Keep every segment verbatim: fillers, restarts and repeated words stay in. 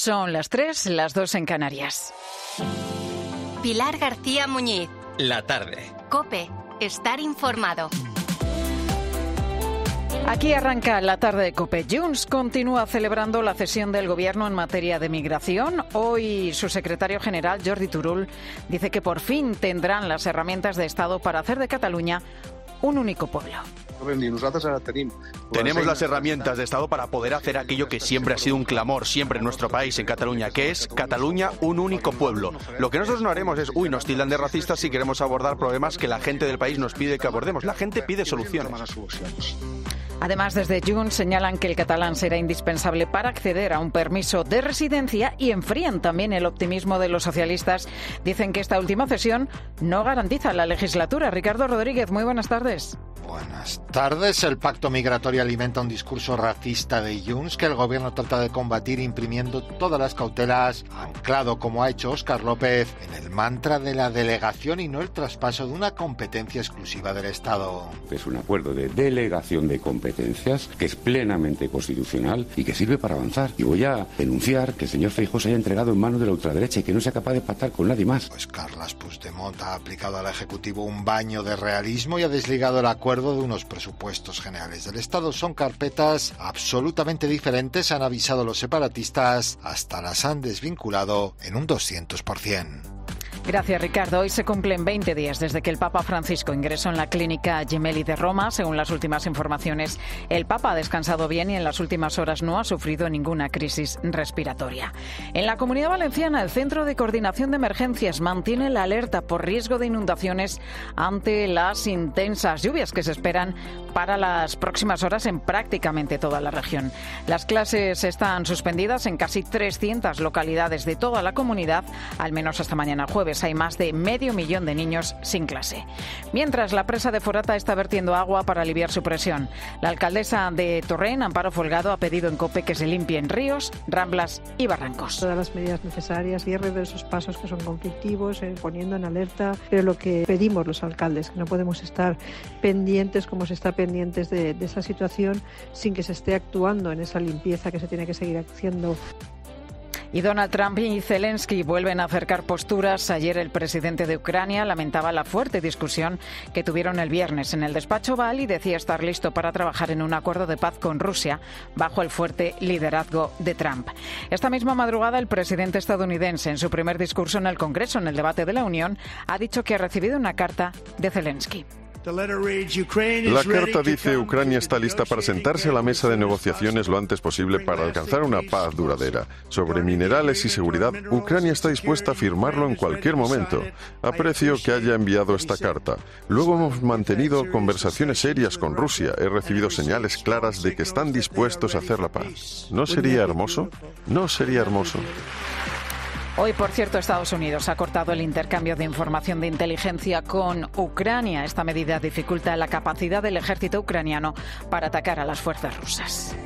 Son las tres, las dos en Canarias. Pilar García Muñiz. La tarde. COPE. Estar informado. Aquí arranca la tarde de COPE. Junts continúa celebrando la cesión del Gobierno en materia de migración. Hoy su secretario general, Jordi Turull, dice que por fin tendrán las herramientas de Estado para hacer de Cataluña un único pueblo. Tenemos las herramientas de Estado para poder hacer aquello que siempre ha sido un clamor, siempre en nuestro país, en Cataluña, que es Cataluña un único pueblo. Lo que nosotros no haremos es, uy, nos tildan de racistas si queremos abordar problemas que la gente del país nos pide que abordemos. La gente pide soluciones. Además, desde Junts señalan que el catalán será indispensable para acceder a un permiso de residencia y enfrían también el optimismo de los socialistas. Dicen que esta última cesión no garantiza la legislatura. Ricardo Rodríguez, muy buenas tardes. Buenas tardes. El pacto migratorio alimenta un discurso racista de Junts que el gobierno trata de combatir imprimiendo todas las cautelas, anclado como ha hecho Óscar López en el mantra de la delegación y no el traspaso de una competencia exclusiva del Estado. Es un acuerdo de delegación de competencias que es plenamente constitucional y que sirve para avanzar. Y voy a denunciar que el señor Feijóo se haya entregado en manos de la ultraderecha y que no sea capaz de pactar con nadie más. Pues Carles Puigdemont ha aplicado al Ejecutivo un baño de realismo y ha desligado el acuerdo de unos presupuestos generales del Estado. Son carpetas absolutamente diferentes, han avisado los separatistas, hasta las han desvinculado en un doscientos por ciento. Gracias, Ricardo. Hoy se cumplen veinte días desde que el Papa Francisco ingresó en la clínica Gemelli de Roma. Según las últimas informaciones, el Papa ha descansado bien y en las últimas horas no ha sufrido ninguna crisis respiratoria. En la Comunidad Valenciana, el Centro de Coordinación de Emergencias mantiene la alerta por riesgo de inundaciones ante las intensas lluvias que se esperan para las próximas horas en prácticamente toda la región. Las clases están suspendidas en casi trescientas localidades de toda la comunidad, al menos hasta mañana jueves. Hay más de medio millón de niños sin clase. Mientras, la presa de Forata está vertiendo agua para aliviar su presión. La alcaldesa de Torrent, Amparo Folgado, ha pedido en COPE que se limpien ríos, ramblas y barrancos. Todas las medidas necesarias, cierre de esos pasos que son conflictivos, eh, poniendo en alerta. Pero lo que pedimos los alcaldes, que no podemos estar pendientes como se está pendientes de, de esa situación sin que se esté actuando en esa limpieza que se tiene que seguir haciendo. Y Donald Trump y Zelensky vuelven a acercar posturas. Ayer el presidente de Ucrania lamentaba la fuerte discusión que tuvieron el viernes en el despacho Oval y decía estar listo para trabajar en un acuerdo de paz con Rusia bajo el fuerte liderazgo de Trump. Esta misma madrugada, el presidente estadounidense, en su primer discurso en el Congreso, en el debate de la Unión, ha dicho que ha recibido una carta de Zelensky. La carta dice: Ucrania está lista para sentarse a la mesa de negociaciones lo antes posible para alcanzar una paz duradera. Sobre minerales y seguridad, Ucrania está dispuesta a firmarlo en cualquier momento. Aprecio que haya enviado esta carta. Luego hemos mantenido conversaciones serias con Rusia. He recibido señales claras de que están dispuestos a hacer la paz. ¿No sería hermoso? ¿No sería hermoso? Hoy, por cierto, Estados Unidos ha cortado el intercambio de información de inteligencia con Ucrania. Esta medida dificulta la capacidad del ejército ucraniano para atacar a las fuerzas rusas.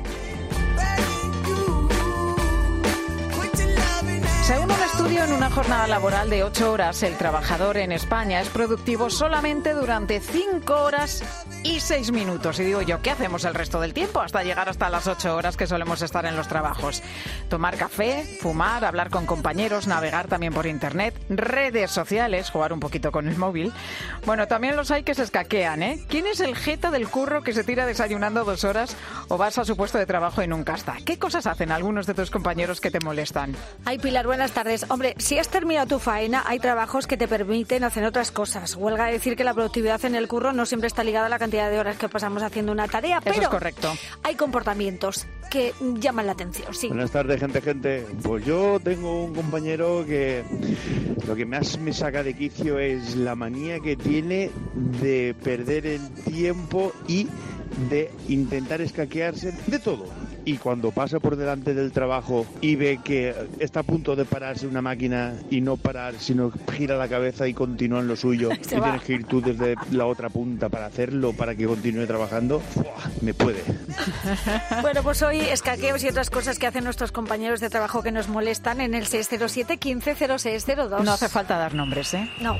Según un estudio, en una jornada laboral de ocho horas, el trabajador en España es productivo solamente durante cinco horas y seis minutos. Y digo yo, ¿qué hacemos el resto del tiempo hasta llegar hasta las ocho horas que solemos estar en los trabajos? Tomar café, fumar, hablar con compañeros, navegar también por internet, redes sociales, jugar un poquito con el móvil. Bueno, también los hay que se escaquean, ¿eh? ¿Quién es el jeta del curro que se tira desayunando dos horas o vas a su puesto de trabajo y nunca está? ¿Qué cosas hacen algunos de tus compañeros que te molestan? Ay, Pilar, buenas tardes. Hombre, si has terminado tu faena, hay trabajos que te permiten hacer otras cosas. Huelga decir que la productividad en el curro no siempre está ligada a la cantidad de horas que pasamos haciendo una tarea, pero eso es correcto. Hay comportamientos que llaman la atención, sí. Buenas tardes, gente, gente. Pues yo tengo un compañero que lo que más me saca de quicio es la manía que tiene de perder el tiempo y de intentar escaquearse de todo. Y cuando pasa por delante del trabajo y ve que está a punto de pararse una máquina y no parar, sino gira la cabeza y continúa en lo suyo, y tienes que ir tú desde la otra punta para hacerlo, para que continúe trabajando, ¡fua! Me puede. Bueno, pues hoy escaqueos y otras cosas que hacen nuestros compañeros de trabajo que nos molestan en el seis cero siete, quince, cero seis cero dos. No hace falta dar nombres, ¿eh? No.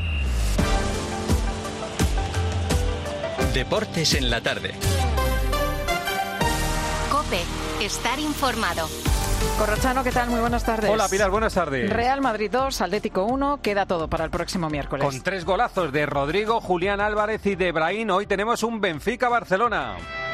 Deportes en la tarde. COPE. Estar informado. Corrochano, ¿qué tal? Muy buenas tardes. Hola, Pilar, buenas tardes. Real Madrid dos, Atlético uno, queda todo para el próximo miércoles. Con tres golazos de Rodrigo, Julián Álvarez y de Brahim, hoy tenemos un Benfica-Barcelona.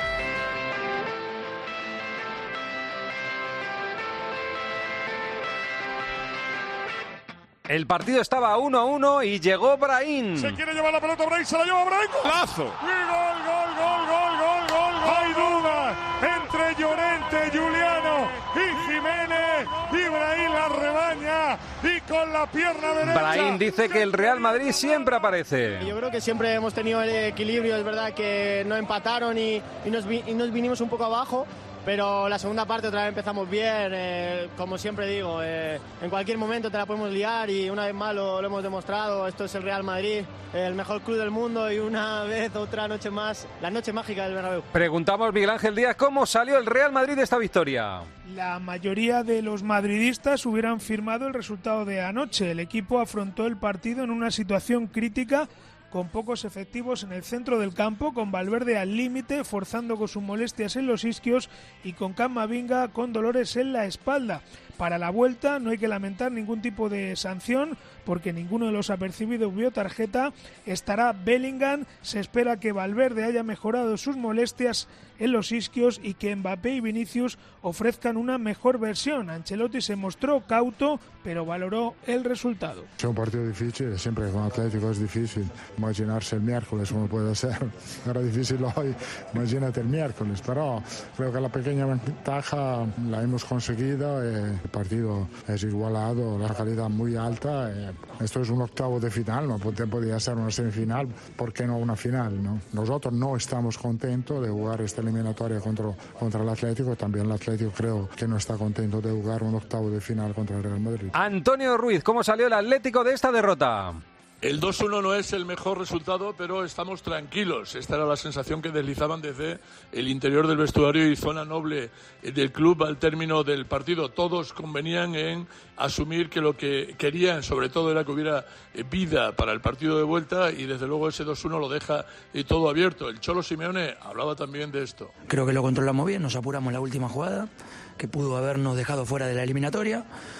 El partido estaba uno a uno y llegó Brahim. Se quiere llevar la pelota Brahim, se la lleva Brahim. ¡Golazo! ¡Y gol, gol, gol, gol, gol, gol! ¡Hay duda entre Llorente, Juliano y Jiménez! Y Brahim la rebaña y con la pierna derecha. Brahim dice que el Real Madrid siempre aparece. Yo creo que siempre hemos tenido el equilibrio. Es verdad que no empataron y, y, nos, vi, y nos vinimos un poco abajo. Pero la segunda parte otra vez empezamos bien, eh, como siempre digo, eh, en cualquier momento te la podemos liar y una vez más lo, lo hemos demostrado. Esto es el Real Madrid, el mejor club del mundo y una vez, otra noche más, la noche mágica del Bernabéu. Preguntamos, Miguel Ángel Díaz, ¿cómo salió el Real Madrid de esta victoria? La mayoría de los madridistas hubieran firmado el resultado de anoche. El equipo afrontó el partido en una situación crítica, con pocos efectivos en el centro del campo, con Valverde al límite, forzando con sus molestias en los isquios y con Camavinga con dolores en la espalda. Para la vuelta no hay que lamentar ningún tipo de sanción porque ninguno de los apercibidos vio tarjeta. Estará Bellingham, se espera que Valverde haya mejorado sus molestias en los isquios y que Mbappé y Vinicius ofrezcan una mejor versión. Ancelotti se mostró cauto, pero valoró el resultado. Es un partido difícil, siempre con Atlético es difícil imaginarse el miércoles como puede ser. Era difícil hoy, imagínate el miércoles, pero creo que la pequeña ventaja la hemos conseguido. Eh, el partido es igualado, la calidad muy alta. Eh, esto es un octavo de final, no podía ser una semifinal, ¿por qué no una final? ¿no? Nosotros no estamos contentos de jugar esta eliminatoria contra, contra el Atlético, también el Atlético creo que no está contento de jugar un octavo de final contra el Real Madrid. Antonio Ruiz, ¿cómo salió el Atlético de esta derrota? El dos uno no es el mejor resultado, pero estamos tranquilos. Esta era la sensación que deslizaban desde el interior del vestuario y zona noble del club al término del partido. Todos convenían en asumir que lo que querían, sobre todo, era que hubiera vida para el partido de vuelta y desde luego ese dos uno lo deja todo abierto. El Cholo Simeone hablaba también de esto. Creo que lo controlamos bien, nos apuramos en la última jugada, que pudo habernos dejado fuera de la eliminatoria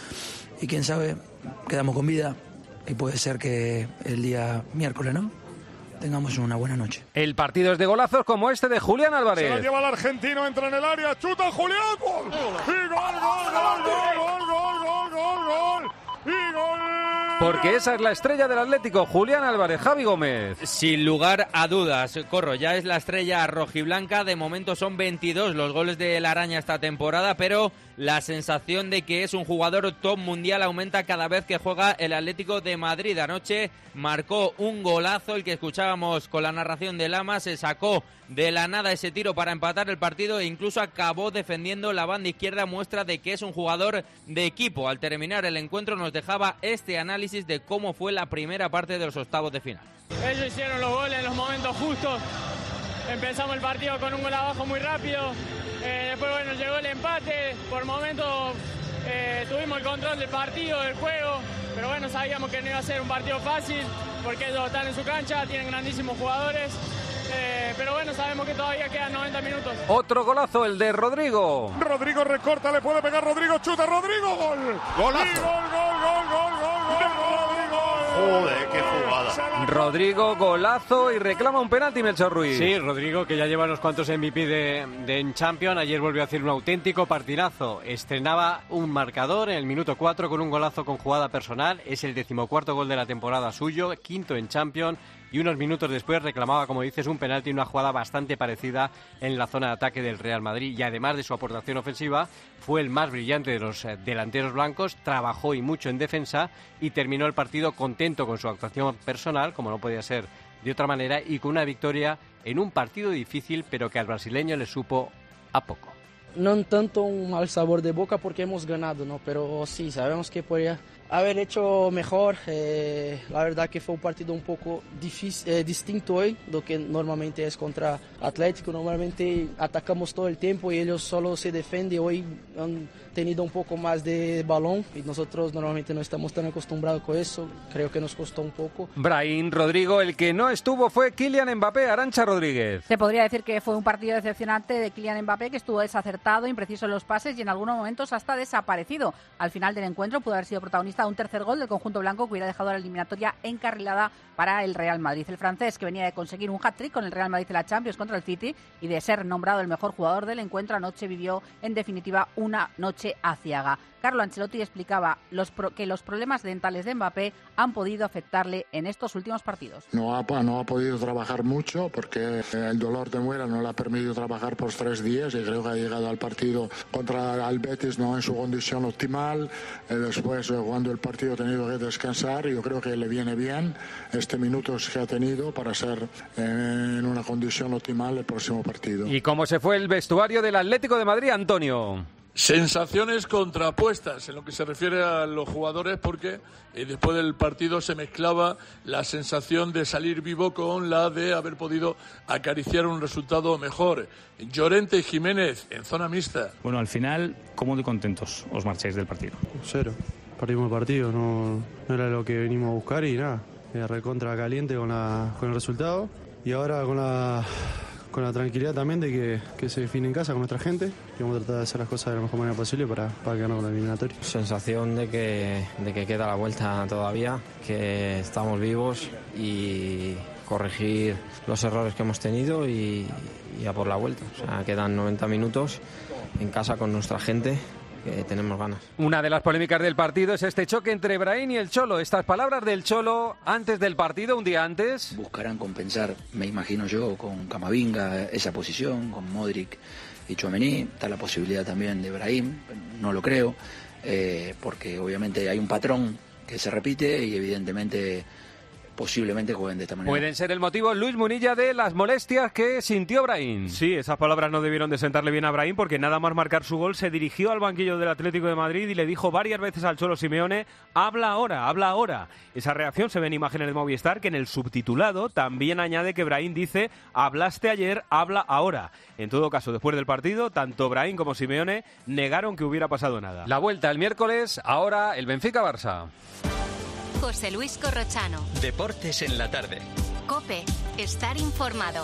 y quién sabe, quedamos con vida. Y puede ser que el día miércoles, ¿no?, tengamos una buena noche. El partido es de golazos como este de Julián Álvarez. Se la lleva el argentino, entra en el área, chuta Julián, gol. Y gol, gol, gol, gol, gol, gol, gol, gol. Y gol. Porque esa es la estrella del Atlético, Julián Álvarez. Javi Gómez. Sin lugar a dudas, Corro, ya es la estrella rojiblanca. De momento son veintidós los goles de la Araña esta temporada, pero la sensación de que es un jugador top mundial aumenta cada vez que juega el Atlético de Madrid. Anoche marcó un golazo, el que escuchábamos con la narración de Lama, se sacó de la nada ese tiro para empatar el partido e incluso acabó defendiendo la banda izquierda, muestra de que es un jugador de equipo. Al terminar el encuentro nos dejaba este análisis de cómo fue la primera parte de los octavos de final. Ellos hicieron los goles en los momentos justos, empezamos el partido con un gol abajo muy rápido, eh, después bueno llegó el empate, por momentos eh, tuvimos el control del partido, del juego, pero bueno, sabíamos que no iba a ser un partido fácil porque ellos están en su cancha, tienen grandísimos jugadores. Eh, pero bueno, sabemos que todavía quedan noventa minutos. Otro golazo, el de Rodrigo. Rodrigo recorta, le puede pegar Rodrigo, chuta Rodrigo, gol. Golazo. Y gol, gol, gol, gol, gol, gol, Rodrigo. Joder, qué jugada. Rodrigo, golazo y reclama un penalti, Melchor Ruiz. Sí, Rodrigo, que ya lleva unos cuantos M V P de, de en Champions. Ayer volvió a hacer un auténtico partidazo. Estrenaba un marcador en el minuto cuatro con un golazo con jugada personal. Es el decimocuarto gol de la temporada suyo, quinto en Champions. Y unos minutos después reclamaba, como dices, un penalti, una jugada bastante parecida en la zona de ataque del Real Madrid. Y además de su aportación ofensiva, fue el más brillante de los delanteros blancos, trabajó y mucho en defensa y terminó el partido contento con su actuación personal, como no podía ser de otra manera, y con una victoria en un partido difícil, pero que al brasileño le supo a poco. No tanto un mal sabor de boca porque hemos ganado, ¿no? Pero sí, sabemos que podría haber hecho mejor. Eh, la verdad que fue un partido un poco difícil, eh, distinto hoy, lo que normalmente es contra Atlético. Normalmente atacamos todo el tiempo y ellos solo se defienden. Hoy han tenido un poco más de balón y nosotros normalmente no estamos tan acostumbrados con eso. Creo que nos costó un poco. Brahim, Rodrigo, el que no estuvo fue Kylian Mbappé. Arantxa Rodríguez. Se podría decir que fue un partido decepcionante de Kylian Mbappé, que estuvo desacertado, impreciso en los pases y en algunos momentos hasta desaparecido. Al final del encuentro pudo haber sido protagonista de un tercer gol del conjunto blanco que hubiera dejado la eliminatoria encarrilada para el Real Madrid. El francés, que venía de conseguir un hat-trick con el Real Madrid en la Champions contra el City y de ser nombrado el mejor jugador del encuentro, anoche vivió en definitiva una noche aciaga. Carlo Ancelotti explicaba los pro- que los problemas dentales de Mbappé han podido afectarle en estos últimos partidos. No ha, no ha podido trabajar mucho porque el dolor de muela no le ha permitido trabajar por tres días y creo que ha llegado al partido contra el Betis no en su condición optimal. Eh, después, eh, cuando el partido ha tenido que descansar, yo creo que le viene bien este minutos que ha tenido para ser eh, en una condición optimal el próximo partido. ¿Y cómo se fue el vestuario del Atlético de Madrid, Antonio? Sensaciones contrapuestas en lo que se refiere a los jugadores, porque eh, después del partido se mezclaba la sensación de salir vivo con la de haber podido acariciar un resultado mejor. Llorente y Jiménez en zona mixta. Bueno, al final, cómodo y contentos os marcháis del partido. Cero. Perdimos el partido, no, no era lo que venimos a buscar y nada. Era recontra caliente con, la, con el resultado y ahora con la... con la tranquilidad también de que, que se define en casa con nuestra gente y vamos a tratar de hacer las cosas de la mejor manera posible para, para ganar la eliminatoria. Sensación de que, de que queda la vuelta todavía, que estamos vivos y corregir los errores que hemos tenido y, y a por la vuelta. O sea, quedan noventa minutos en casa con nuestra gente, que tenemos ganas. Una de las polémicas del partido es este choque entre Brahim y el Cholo. Estas palabras del Cholo antes del partido, un día antes. Buscarán compensar, me imagino yo, con Camavinga esa posición, con Modric y Tchouaméni. Está la posibilidad también de Brahim, no lo creo, eh, porque obviamente hay un patrón que se repite y evidentemente posiblemente jueguen de esta manera. Pueden ser el motivo, Luis Munilla, de las molestias que sintió Brahim. Sí, esas palabras no debieron de sentarle bien a Brahim, porque nada más marcar su gol se dirigió al banquillo del Atlético de Madrid y le dijo varias veces al Cholo Simeone: habla ahora, habla ahora. Esa reacción se ve en imágenes de Movistar, que en el subtitulado también añade que Brahim dice: hablaste ayer, habla ahora. En todo caso, después del partido, tanto Brahim como Simeone negaron que hubiera pasado nada. La vuelta el miércoles, ahora el Benfica-Barça. José Luis Corrochano. Deportes en la tarde. COPE. Estar informado.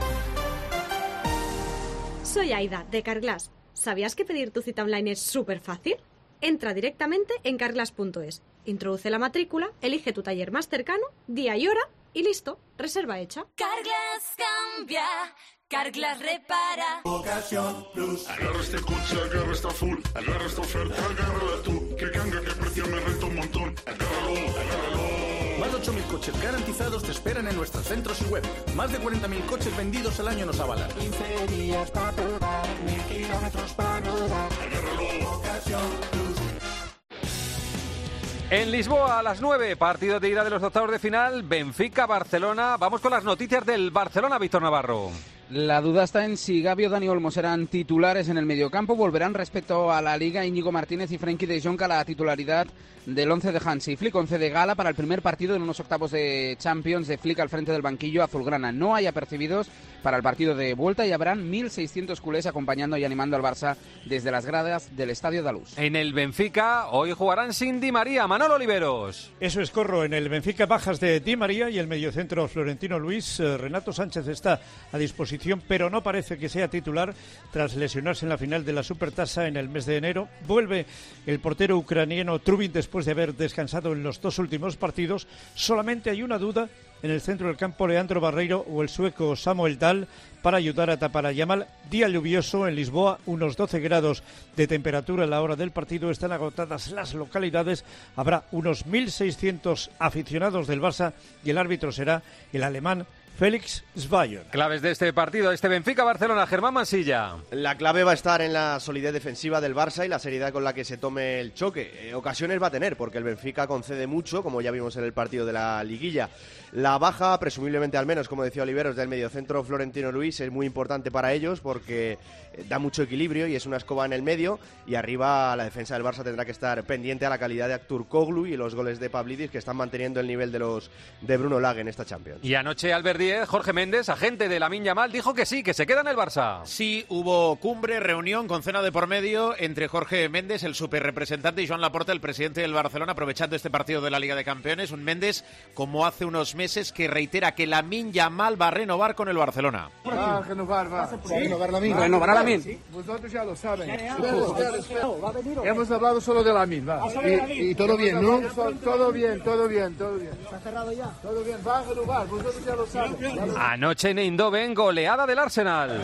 Soy Aida, de Carglass. ¿Sabías que pedir tu cita online es súper fácil? Entra directamente en carglass punto es. Introduce la matrícula, elige tu taller más cercano, día y hora y listo. Reserva hecha. Carglass cambia. Carglass repara. Ocasión Plus. Agarra este coche, agarra esta full. Agarra esta oferta, agárrala tú. Que canga, que precio me renta un montón. Agárralo, agárralo. Más de ocho mil coches garantizados te esperan en nuestros centros y web. Más de cuarenta mil coches vendidos al año nos avalan. quince días para probar, mil kilómetros para rodar. Agárralo, Ocasión Plus. En Lisboa, a las nueve, partido de ida de los octavos de final, Benfica-Barcelona. Vamos con las noticias del Barcelona, Víctor Navarro. La duda está en si Gavi o Dani Olmo serán titulares en el mediocampo. Volverán respecto a la Liga Íñigo Martínez y Frenkie de Jong a la titularidad del once de Hansi Flick. Once de gala para el primer partido en unos octavos de Champions de Flick al frente del banquillo azulgrana. No hay apercibidos para el partido de vuelta y habrán mil seiscientos culés acompañando y animando al Barça desde las gradas del Estadio da Luz. En el Benfica hoy jugarán sin Di María. Manolo Oliveros. Eso es, Corro. En el Benfica bajas de Di María y el mediocentro Florentino Luis. Eh, Renato Sánchez está a disposición, pero no parece que sea titular tras lesionarse en la final de la Supertasa en el mes de enero. Vuelve el portero ucraniano Trubin después de haber descansado en los dos últimos partidos. Solamente hay una duda en el centro del campo, Leandro Barreiro o el sueco Samuel Dahl, para ayudar a tapar a Yamal. Día lluvioso en Lisboa, unos doce grados de temperatura a la hora del partido. Están agotadas las localidades. Habrá unos mil seiscientos aficionados del Barça y el árbitro será el alemán Félix Zwayer. Claves de este partido, este Benfica-Barcelona, Germán Mansilla. La clave va a estar en la solidez defensiva del Barça y la seriedad con la que se tome el choque. Eh, ocasiones va a tener, porque el Benfica concede mucho, como ya vimos en el partido de la liguilla. La baja, presumiblemente al menos, como decía Oliveros, del mediocentro Florentino Luis es muy importante para ellos porque da mucho equilibrio y es una escoba en el medio, y arriba la defensa del Barça tendrá que estar pendiente a la calidad de Turkoglu y los goles de Pavlidis, que están manteniendo el nivel de los de Bruno Lage en esta Champions. Y anoche Albert diez, Jorge Méndez, agente de Lamine Yamal, dijo que sí, que se queda en el Barça. Sí, hubo cumbre, reunión con cena de por medio entre Jorge Méndez, el superrepresentante, y Joan Laporta, el presidente del Barcelona, aprovechando este partido de la Liga de Campeones. Un Méndez, como hace unos meses, que reitera que Lamine Yamal va a renovar con el Barcelona. Va a renovar, va. ¿Sí? ¿Renovar Lamine? ¿Renovar a Lamine? Vosotros ya lo saben. Hemos hablado solo de Lamine, va. Y, y todo bien, ¿no? Todo bien, todo bien, todo bien. ¿Está cerrado ya? Todo bien, va a renovar, vosotros ya lo saben. Ya lo... Anoche en Eindhoven, goleada del Arsenal.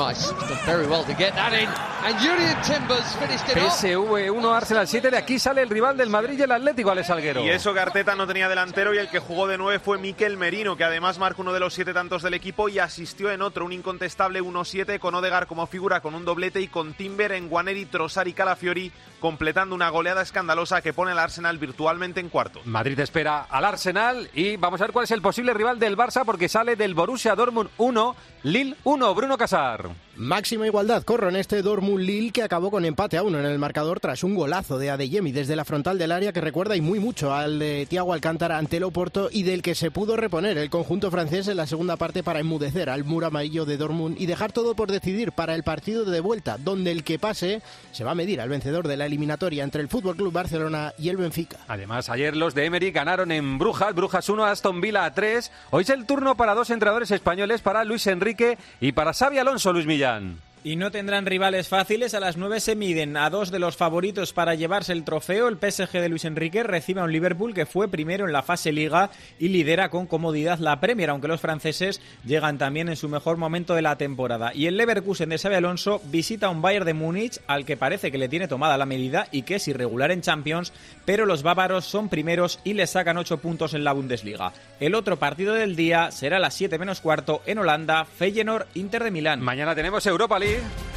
P S V uno, Arsenal siete, de aquí sale el rival del Madrid y el Atlético, Alex Salguero. Y eso que Arteta no tenía delantero y el que jugó de nueve fue Mikel Merino, que además marcó uno de los siete tantos del equipo y asistió en otro, un incontestable uno siete con Odegaard como figura con un doblete y con Timber, Nwaneri, Trossard y Calafiori completando una goleada escandalosa que pone al Arsenal virtualmente en cuarto. Madrid espera al Arsenal y vamos a ver cuál es el posible rival del Barça porque sale del Borussia Dortmund uno, Lille uno, Bruno Casar. Máxima igualdad corro en este Dortmund-Lille que acabó con empate a uno en el marcador tras un golazo de Adeyemi desde la frontal del área que recuerda y muy mucho al de Thiago Alcántara ante el Oporto y del que se pudo reponer el conjunto francés en la segunda parte para enmudecer al muro amarillo de Dortmund y dejar todo por decidir para el partido de vuelta, donde el que pase se va a medir al vencedor de la eliminatoria entre el F C Barcelona y el Benfica. Además, ayer los de Emery ganaron en Brujas, Brujas uno, Aston Villa tres. Hoy es el turno para dos entrenadores españoles, para Luis Enrique y para Xabi Alonso, Luis Millán. Y no tendrán rivales fáciles. A las nueve se miden a dos de los favoritos para llevarse el trofeo. El P S G de Luis Enrique recibe a un Liverpool que fue primero en la fase Liga y lidera con comodidad la Premier, aunque los franceses llegan también en su mejor momento de la temporada. Y el Leverkusen de Xabi Alonso visita a un Bayern de Múnich al que parece que le tiene tomada la medida y que es irregular en Champions, pero los bávaros son primeros y le sacan ocho puntos en la Bundesliga. El otro partido del día será a las siete menos cuarto en Holanda, Feyenoord Inter de Milán. Mañana tenemos Europa League.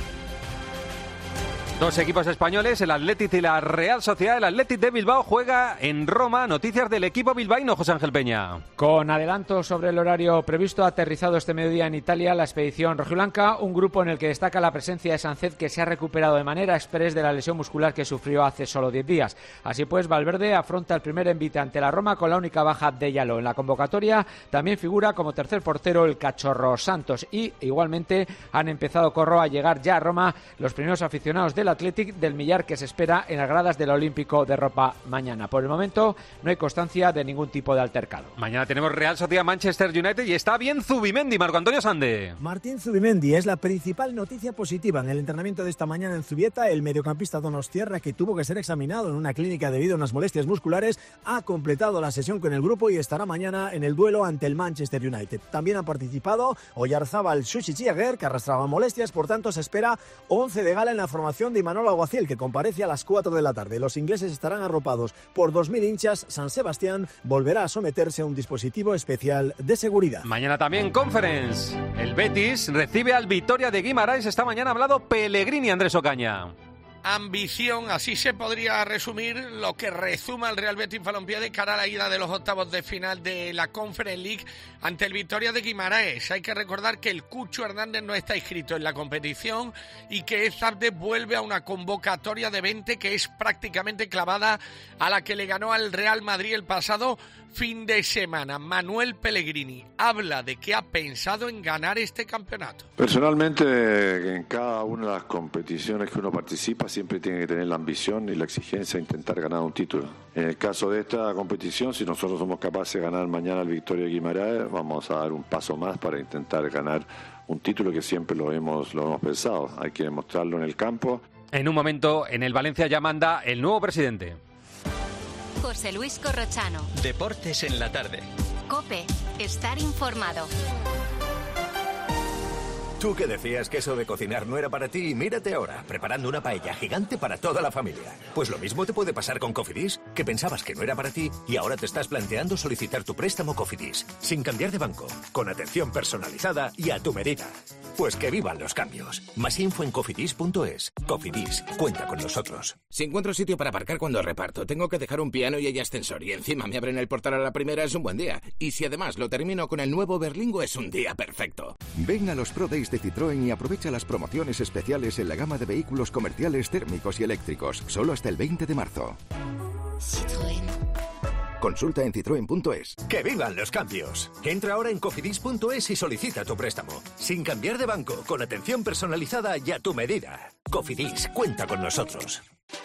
Dos equipos españoles, el Athletic y la Real Sociedad. El Athletic de Bilbao juega en Roma. Noticias del equipo bilbaíno, José Ángel Peña. Con adelanto sobre el horario previsto, ha aterrizado este mediodía en Italia la expedición rojiblanca, un grupo en el que destaca la presencia de Sánchez, que se ha recuperado de manera express de la lesión muscular que sufrió hace solo diez días. Así pues, Valverde afronta el primer envite ante la Roma con la única baja de Yalo. En la convocatoria también figura como tercer portero el Cachorro Santos y igualmente han empezado corro a llegar ya a Roma los primeros aficionados del Athletic del millar que se espera en las gradas del Olímpico de Ropa mañana. Por el momento no hay constancia de ningún tipo de altercado. Mañana tenemos Real Sociedad Manchester United y está bien Zubimendi, Marco Antonio Sande. Martín Zubimendi es la principal noticia positiva en el entrenamiento de esta mañana en Zubieta. El mediocampista donostiarra, que tuvo que ser examinado en una clínica debido a unas molestias musculares, ha completado la sesión con el grupo y estará mañana en el duelo ante el Manchester United. También han participado Oyarzábal, Xuxichi Aguer, que arrastraba molestias, por tanto se espera once de gala en la formación de Imanol Alguacil, que comparece a las cuatro de la tarde. Los ingleses estarán arropados por dos mil hinchas. San Sebastián volverá a someterse a un dispositivo especial de seguridad. Mañana también Conference. El Betis recibe al Vitoria de Guimarães. Esta mañana ha hablado Pellegrini, Andrés Ocaña. Ambición, así se podría resumir lo que rezuma el Real Betis Balompié de cara a la ida de los octavos de final de la Conference League ante el Vitoria de Guimarães. Hay que recordar que el Cucho Hernández no está inscrito en la competición y que Ezabde vuelve a una convocatoria de veinte que es prácticamente clavada a la que le ganó al Real Madrid el pasado fin de semana. Manuel Pellegrini habla de que ha pensado en ganar este campeonato. Personalmente, en cada una de las competiciones que uno participa siempre tiene que tener la ambición y la exigencia de intentar ganar un título. En el caso de esta competición, si nosotros somos capaces de ganar mañana el Victoria de Guimarães, vamos a dar un paso más para intentar ganar un título que siempre lo hemos, lo hemos pensado. Hay que demostrarlo en el campo. En un momento, en el Valencia ya manda el nuevo presidente. José Luis Corrochano. Deportes en la tarde. COPE. Estar informado. Tú que decías que eso de cocinar no era para ti, mírate ahora, preparando una paella gigante para toda la familia. Pues lo mismo te puede pasar con Cofidis, que pensabas que no era para ti y ahora te estás planteando solicitar tu préstamo Cofidis, sin cambiar de banco, con atención personalizada y a tu medida. Pues que vivan los cambios. Más info en cofidis punto es. Cofidis, cuenta con nosotros. Si encuentro sitio para aparcar cuando reparto, tengo que dejar un piano y hay ascensor y encima me abren el portal a la primera, es un buen día. Y si además lo termino con el nuevo Berlingo, es un día perfecto. Ven a los Pro Days de Citroën y aprovecha las promociones especiales en la gama de vehículos comerciales térmicos y eléctricos, solo hasta el veinte de marzo. Citroën. Consulta en citroen punto es. ¡Que vivan los cambios! Entra ahora en cofidis punto es y solicita tu préstamo. Sin cambiar de banco, con atención personalizada y a tu medida. Cofidis, cuenta con nosotros.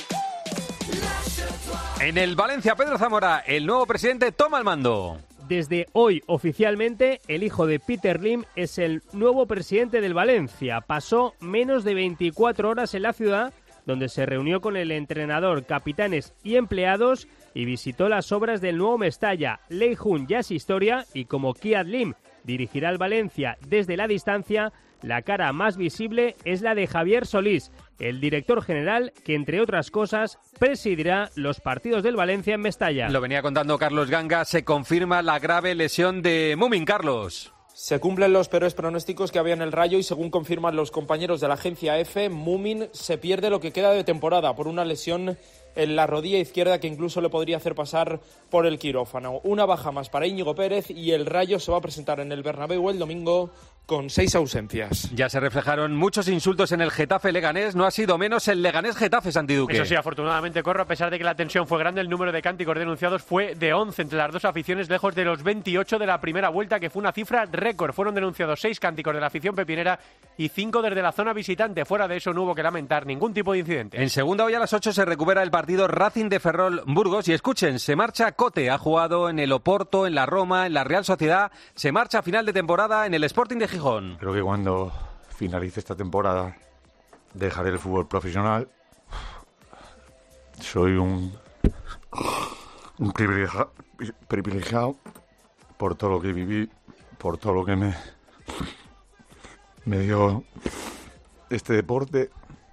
En el Valencia, Pedro Zamora, el nuevo presidente toma el mando. Desde hoy, oficialmente, el hijo de Peter Lim es el nuevo presidente del Valencia. Pasó menos de veinticuatro horas en la ciudad, donde se reunió con el entrenador, capitanes y empleados y visitó las obras del nuevo Mestalla. Lei Jun ya es historia y como Kiat Lim dirigirá al Valencia desde la distancia, la cara más visible es la de Javier Solís, el director general que, entre otras cosas, presidirá los partidos del Valencia en Mestalla. Lo venía contando Carlos Ganga, se confirma la grave lesión de Mumin. Carlos. Se cumplen los peores pronósticos que había en el Rayo y según confirman los compañeros de la agencia EFE, Mumin se pierde lo que queda de temporada por una lesión en la rodilla izquierda que incluso le podría hacer pasar por el quirófano. Una baja más para Íñigo Pérez y el Rayo se va a presentar en el Bernabéu el domingo con seis ausencias. Ya se reflejaron muchos insultos en el Getafe Leganés, no ha sido menos el Leganés Getafe, Santi Duque. Eso sí, afortunadamente, Corro, a pesar de que la tensión fue grande, el número de cánticos denunciados fue de once entre las dos aficiones, lejos de los veintiocho de la primera vuelta, que fue una cifra récord. Fueron denunciados seis cánticos de la afición pepinera y cinco desde la zona visitante. Fuera de eso no hubo que lamentar ningún tipo de incidente. En segunda, hoy a las ocho se recupera el partido Racing de Ferrol-Burgos y escuchen, se marcha Cote, ha jugado en el Oporto, en la Roma, en la Real Sociedad, se marcha a final de temporada en el Sporting de Gijón. Creo que cuando finalice esta temporada dejaré el fútbol profesional. Soy un, un privilegiado, privilegiado por todo lo que viví, por todo lo que me, me dio este deporte,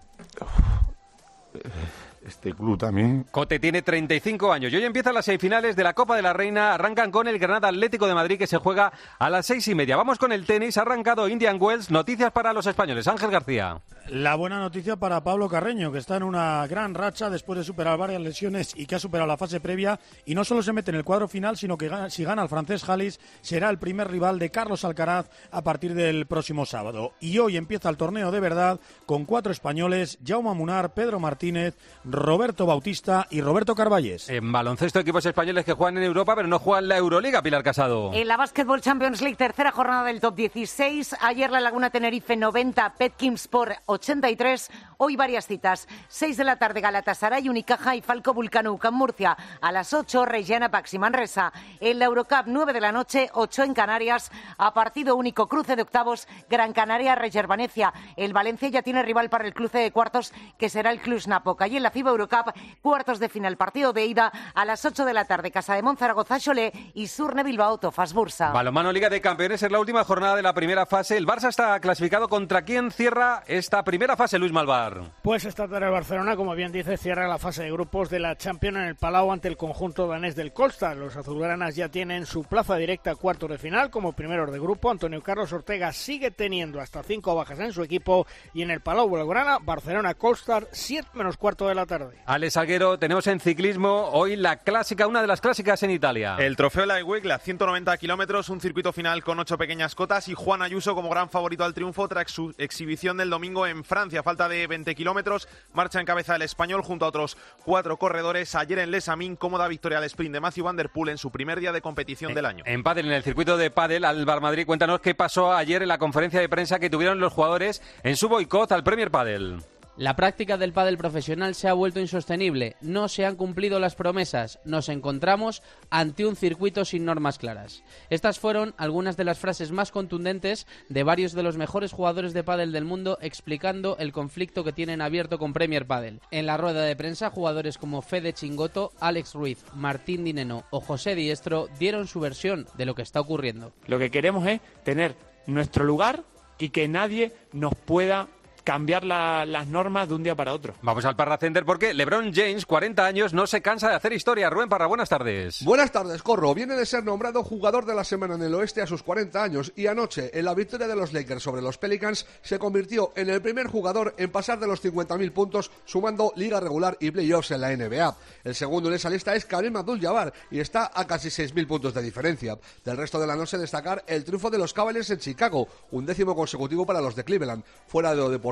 este club también. Cote tiene treinta y cinco años y hoy empiezan las semifinales de la Copa de la Reina. Arrancan con el Granada Atlético de Madrid, que se juega a las seis y media. Vamos con el tenis. Ha arrancado Indian Wells. Noticias para los españoles. Ángel García. La buena noticia para Pablo Carreño, que está en una gran racha después de superar varias lesiones y que ha superado la fase previa. Y no solo se mete en el cuadro final, sino que gana, si gana el francés Halis, será el primer rival de Carlos Alcaraz a partir del próximo sábado. Y hoy empieza el torneo de verdad con cuatro españoles: Jaume Munar, Pedro Martínez, Roberto Bautista y Roberto Carballes. En baloncesto, equipos españoles que juegan en Europa pero no juegan la Euroliga, Pilar Casado. En la Basketball Champions League, tercera jornada del top dieciséis. Ayer la Laguna Tenerife noventa, Petkimspor ochenta y tres. Hoy varias citas. seis de la tarde, Galatasaray, Unicaja y Falco Vulcano UCAM Murcia. A las ocho, Reggiana Paxi Manresa. En la Eurocup, nueve de la noche, ocho en Canarias. A partido único, cruce de octavos, Gran Canaria, Reger Venecia. El Valencia ya tiene rival para el cruce de cuartos, que será el Cluj-Napoca. Y en la FIBA Eurocup, cuartos de final, partido de ida a las ocho de la tarde, Casademont, Zaragoza, Cholet y Surne Bilbao, Tofas Bursa. Balonmano Liga de Campeones es la última jornada de la primera fase. El Barça está clasificado. ¿Contra quién cierra esta primera fase, Luis Malvar? Pues esta tarde el Barcelona, como bien dice, cierra la fase de grupos de la Champions en el Palau ante el conjunto danés del Kolstad. Los azulgranas ya tienen su plaza directa a cuartos de final como primeros de grupo. Antonio Carlos Ortega sigue teniendo hasta cinco bajas en su equipo y en el Palau Blaugrana, Barcelona-Kolstad, siete menos cuarto de la tarde. Alex Alguero, tenemos en ciclismo hoy la clásica, una de las clásicas en Italia. El Trofeo Lightweight, a ciento noventa kilómetros, un circuito final con ocho pequeñas cotas y Juan Ayuso como gran favorito al triunfo tras su exhibición del domingo en Francia. Falta de veinte kilómetros, marcha en cabeza del español junto a otros cuatro corredores. Ayer en Les Amis, cómoda victoria al sprint de Matthew Van Der Poel en su primer día de competición en, del año. En pádel, en el circuito de pádel, Alvar Madrid, cuéntanos qué pasó ayer en la conferencia de prensa que tuvieron los jugadores en su boicot al Premier Padel. La práctica del pádel profesional se ha vuelto insostenible. No se han cumplido las promesas. Nos encontramos ante un circuito sin normas claras. Estas fueron algunas de las frases más contundentes de varios de los mejores jugadores de pádel del mundo explicando el conflicto que tienen abierto con Premier Padel. En la rueda de prensa, jugadores como Fede Chingoto, Alex Ruiz, Martín Dineno o José Diestro dieron su versión de lo que está ocurriendo. Lo que queremos es tener nuestro lugar y que nadie nos pueda cambiar la, las normas de un día para otro. Vamos al Parra Center porque LeBron James, cuarenta años, no se cansa de hacer historia. Rubén Parra, buenas tardes. Buenas tardes, Corro. Viene de ser nombrado jugador de la semana en el oeste a sus cuarenta años y anoche, en la victoria de los Lakers sobre los Pelicans, se convirtió en el primer jugador en pasar de los cincuenta mil puntos sumando liga regular y playoffs en la N B A. El segundo en esa lista es Kareem Abdul-Jabbar y está a casi seis mil puntos de diferencia. Del resto de la noche destacar el triunfo de los Cavaliers en Chicago, un décimo consecutivo para los de Cleveland. Fuera de lo deportivo,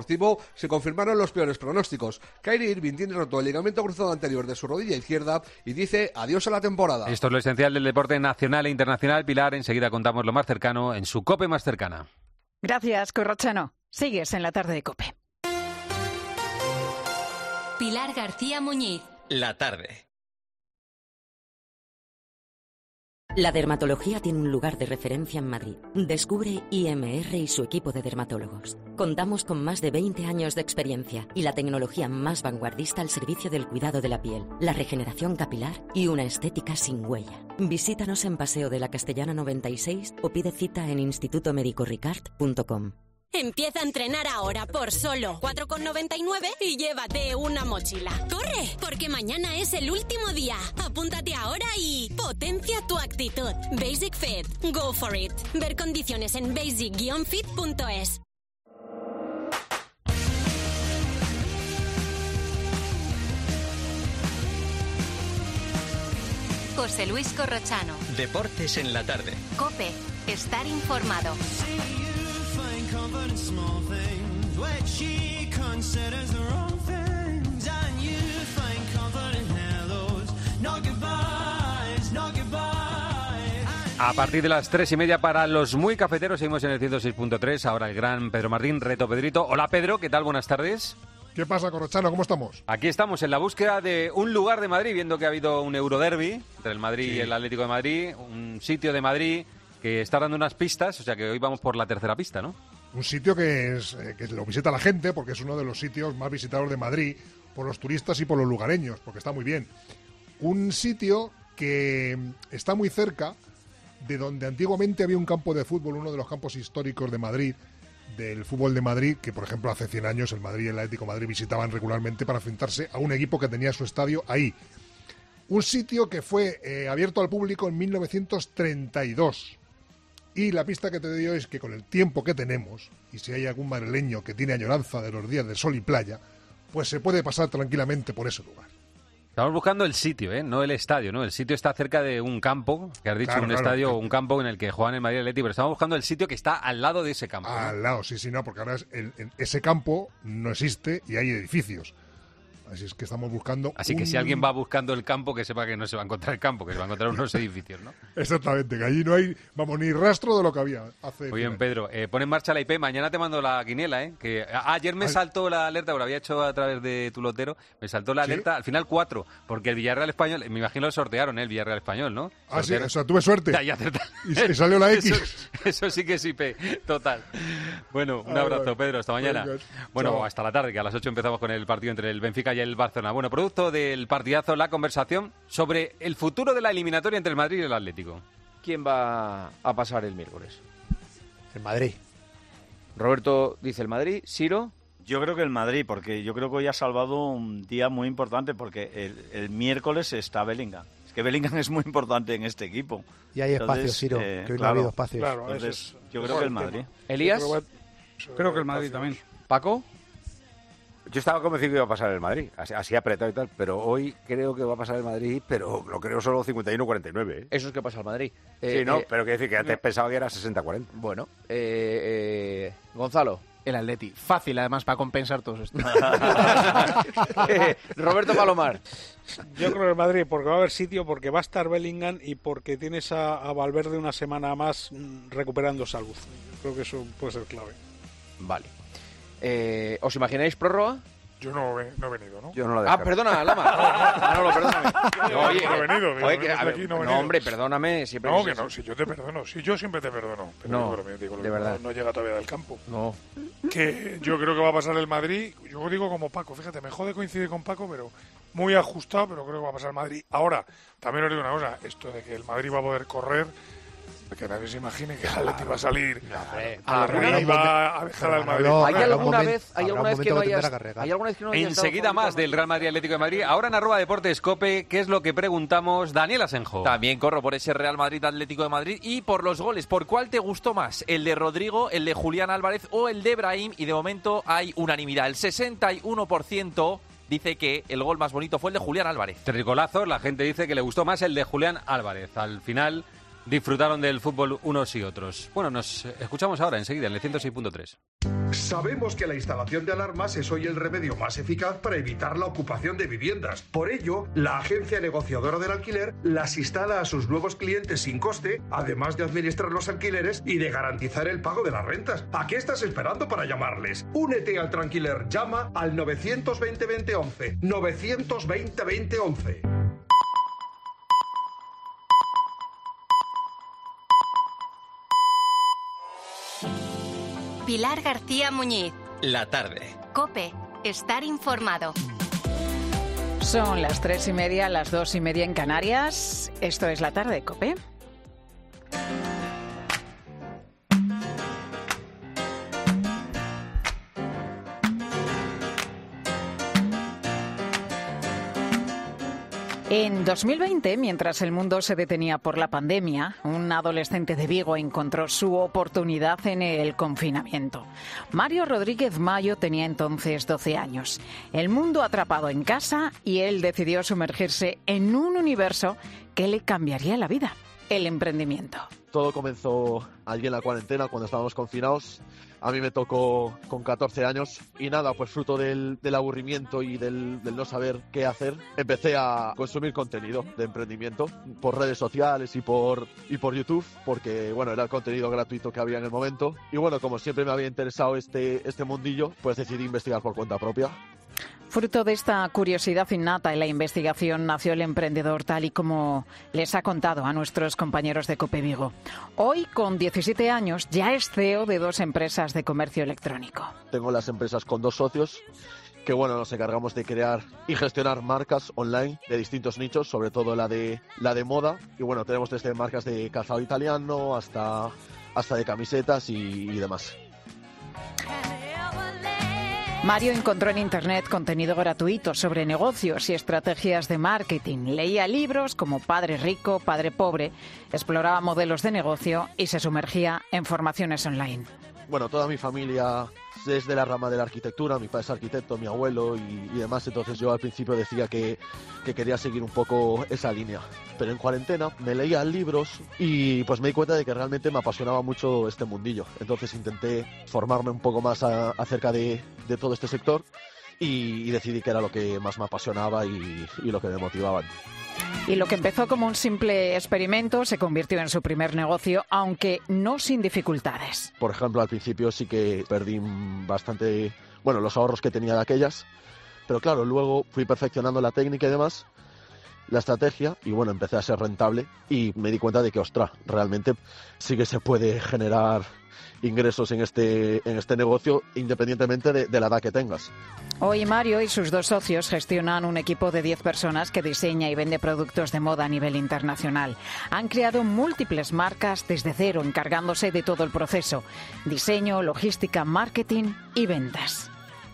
deportivo se confirmaron los peores pronósticos. Kyrie Irving tiene roto el ligamento cruzado anterior de su rodilla izquierda y dice adiós a la temporada. Esto es lo esencial del deporte nacional e internacional. Pilar, enseguida contamos lo más cercano en su COPE más cercana. Gracias, Corrochano. Sigues en la tarde de COPE. Pilar García Muñiz. La tarde. La dermatología tiene un lugar de referencia en Madrid. Descubre I M R y su equipo de dermatólogos. Contamos con más de veinte años de experiencia y la tecnología más vanguardista al servicio del cuidado de la piel, la regeneración capilar y una estética sin huella. Visítanos en Paseo de la Castellana noventa y seis o pide cita en instituto médico ricard punto com. Empieza a entrenar ahora por solo cuatro con noventa y nueve y llévate una mochila. ¡Corre! Porque mañana es el último día. Apúntate ahora y potencia tu actitud. Basic Fit. Go for it. Ver condiciones en basic guion fit punto es. José Luis Corrochano. Deportes en la tarde. COPE. Estar informado. A partir de las tres y media para los muy cafeteros seguimos en el ciento seis punto tres. Ahora el gran Pedro Martín, Reto Pedrito. Hola Pedro, ¿qué tal? Buenas tardes. ¿Qué pasa, Corrochano? ¿Cómo estamos? Aquí estamos en la búsqueda de un lugar de Madrid, viendo que ha habido un Euroderby entre el Madrid sí. y el Atlético de Madrid, un sitio de Madrid que está dando unas pistas, o sea que hoy vamos por la tercera pista, ¿no? Un sitio que, es, eh, que lo visita la gente porque es uno de los sitios más visitados de Madrid por los turistas y por los lugareños, porque está muy bien. Un sitio que está muy cerca de donde antiguamente había un campo de fútbol, uno de los campos históricos de Madrid, del fútbol de Madrid, que por ejemplo hace cien años el Madrid y el Atlético de Madrid visitaban regularmente para enfrentarse a un equipo que tenía su estadio ahí. Un sitio que fue eh, abierto al público en mil novecientos treinta y dos. Y la pista que te doy es que con el tiempo que tenemos, y si hay algún madrileño que tiene añoranza de los días de sol y playa, pues se puede pasar tranquilamente por ese lugar. Estamos buscando el sitio, ¿eh? No el estadio, ¿no? El sitio está cerca de un campo, que has dicho Claro, un claro. estadio o un campo en el que juegan el Madrid y el Atlético, pero estamos buscando el sitio que está al lado de ese campo, ¿no? Al lado, sí, sí, no, porque ahora es el, el- ese campo no existe y hay edificios. Así es que estamos buscando Así que un- si alguien va buscando el campo, que sepa que no se va a encontrar el campo, que se va a encontrar unos edificios, ¿no? Exactamente, que allí no hay, vamos, ni rastro de lo que había hace... Muy bien, Pedro. Eh, pon en marcha la I P. Mañana te mando la quiniela, ¿eh? Que a- ayer me Ay. saltó la alerta, porque lo había hecho a través de tu lotero. Me saltó la ¿Sí? alerta, al final cuatro, porque el Villarreal Español, me imagino lo sortearon, ¿eh? El Villarreal Español, ¿no? Ah, sí, Sortearon- o sea, tuve suerte. Ya, ya acerta- Y, y salió la X. Eso, eso sí que es I P, total. Bueno, un Ay, abrazo, ay. Pedro. Hasta mañana. Venga, Bueno, chao. hasta la tarde, que a las ocho empezamos con el partido entre el Benfica y el Barcelona. Bueno, producto del partidazo, la conversación sobre el futuro de la eliminatoria entre el Madrid y el Atlético. ¿Quién va a pasar el miércoles? El Madrid. Roberto dice el Madrid, Siro. Yo creo que el Madrid, porque yo creo que hoy ha salvado un día muy importante, porque el, el miércoles está Bellingham. Es que Bellingham es muy importante en este equipo. Y hay espacio, Entonces, Ciro, eh, que hoy no ha claro, habido espacios. Claro, Claro, entonces, ese es- yo ese creo es que el el Madrid. tema. Elías. Creo que el Madrid también. Paco. Yo estaba convencido que iba a pasar el Madrid, así, así apretado y tal, pero hoy creo que va a pasar el Madrid, pero lo creo solo cincuenta y uno cuarenta y nueve. ¿eh? Eso es que pasa al Madrid. Sí, Eh, no, eh, pero quiero decir que antes pensaba que era sesenta cuarenta. Bueno, eh, eh, Gonzalo. El Atleti. Fácil, además, para compensar todos estos. Roberto Palomar. Yo creo que el Madrid, porque va a haber sitio, porque va a estar Bellingham y porque tienes a, a Valverde una semana más mm, recuperando salud. Creo que eso puede ser clave. Vale. Eh, ¿Os imagináis prórroga? Yo no, he- no he venido, ¿no? Yo no lo Ah, perdona, Lama. Manolo, perdóname. No, Oye, no he venido, digo, oye, no que, desde a ver, aquí no he no, venido. hombre, perdóname. Siempre No, es que eso. no, si yo te perdono, si yo siempre te perdono. Pero No, es broma, digo, de no- verdad. No, llega todavía del campo. No. Que yo creo que va a pasar el Madrid. Yo digo como Paco, fíjate, me jode coincidir con Paco, pero muy ajustado, pero creo que va a pasar el Madrid. Ahora, también os digo una cosa, esto de que el Madrid va a poder correr, que nadie se imagine que el Atleti va a salir arriba y va a dejar al Madrid. ¿Hay correr. alguna vez, hay alguna vez que no hayas, hay alguna vez que no hayas estado Enseguida más del Real Madrid Atlético de Madrid. Ahora en arroba Deportes Cope, ¿qué es lo que preguntamos? Daniel Asenjo. También corro por ese Real Madrid Atlético de Madrid y por los goles. ¿Por cuál te gustó más? ¿El de Rodrigo, el de Julián Álvarez o el de Brahim? Y de momento hay unanimidad. El sesenta y uno por ciento dice que el gol más bonito fue el de Julián Álvarez. Tres golazos, la gente dice que le gustó más el de Julián Álvarez. Al final, disfrutaron del fútbol unos y otros. Bueno, nos escuchamos ahora enseguida en el ciento seis punto tres. Sabemos que la instalación de alarmas es hoy el remedio más eficaz para evitar la ocupación de viviendas. Por ello, la agencia negociadora del alquiler las instala a sus nuevos clientes sin coste, además de administrar los alquileres y de garantizar el pago de las rentas. ¿A qué estás esperando para llamarles? Únete al Tranquiler. Llama al novecientos veinte veinte once. novecientos veinte veinte once. Pilar García Muñiz. La tarde. COPE. Estar informado. Son las tres y media, las dos y media en Canarias. Esto es La Tarde, COPE. En dos mil veinte, mientras el mundo se detenía por la pandemia, un adolescente de Vigo encontró su oportunidad en el confinamiento. Mario Rodríguez Mayo tenía entonces doce años. El mundo atrapado en casa y él decidió sumergirse en un universo que le cambiaría la vida: el emprendimiento. Todo comenzó allí en la cuarentena, cuando estábamos confinados. A mí me tocó con catorce años y nada, pues fruto del, del aburrimiento y del, del no saber qué hacer, empecé a consumir contenido de emprendimiento por redes sociales y por, y por YouTube, porque bueno, era el contenido gratuito que había en el momento. Y bueno, como siempre me había interesado este, este mundillo, pues decidí investigar por cuenta propia. Fruto de esta curiosidad innata en la investigación nació el emprendedor, tal y como les ha contado a nuestros compañeros de COPE Vigo. Hoy, con diecisiete años, ya es C E O de dos empresas de comercio electrónico. Tengo las empresas con dos socios que, bueno, nos encargamos de crear y gestionar marcas online de distintos nichos, sobre todo la de, la de moda. Y bueno, tenemos desde marcas de calzado italiano hasta, hasta de camisetas y, y demás. Mario encontró en Internet contenido gratuito sobre negocios y estrategias de marketing. Leía libros como Padre Rico, Padre Pobre, exploraba modelos de negocio y se sumergía en formaciones online. Bueno, toda mi familia es de la rama de la arquitectura, mi padre es arquitecto, mi abuelo y, y demás, entonces yo al principio decía que, que quería seguir un poco esa línea. Pero en cuarentena me leía libros y pues me di cuenta de que realmente me apasionaba mucho este mundillo. Entonces intenté formarme un poco más a, acerca de, de todo este sector y, y decidí que era lo que más me apasionaba y, y lo que me motivaba. Y lo que empezó como un simple experimento se convirtió en su primer negocio, aunque no sin dificultades. Por ejemplo, al principio sí que perdí bastante, bueno, los ahorros que tenía de aquellas, pero claro, luego fui perfeccionando la técnica y demás, la estrategia, y bueno, empecé a ser rentable y me di cuenta de que, ostras, realmente sí que se puede generar ingresos en este, en este negocio independientemente de, de la edad que tengas. Hoy Mario y sus dos socios gestionan un equipo de diez personas que diseña y vende productos de moda a nivel internacional. Han creado múltiples marcas desde cero, encargándose de todo el proceso: diseño, logística, marketing y ventas.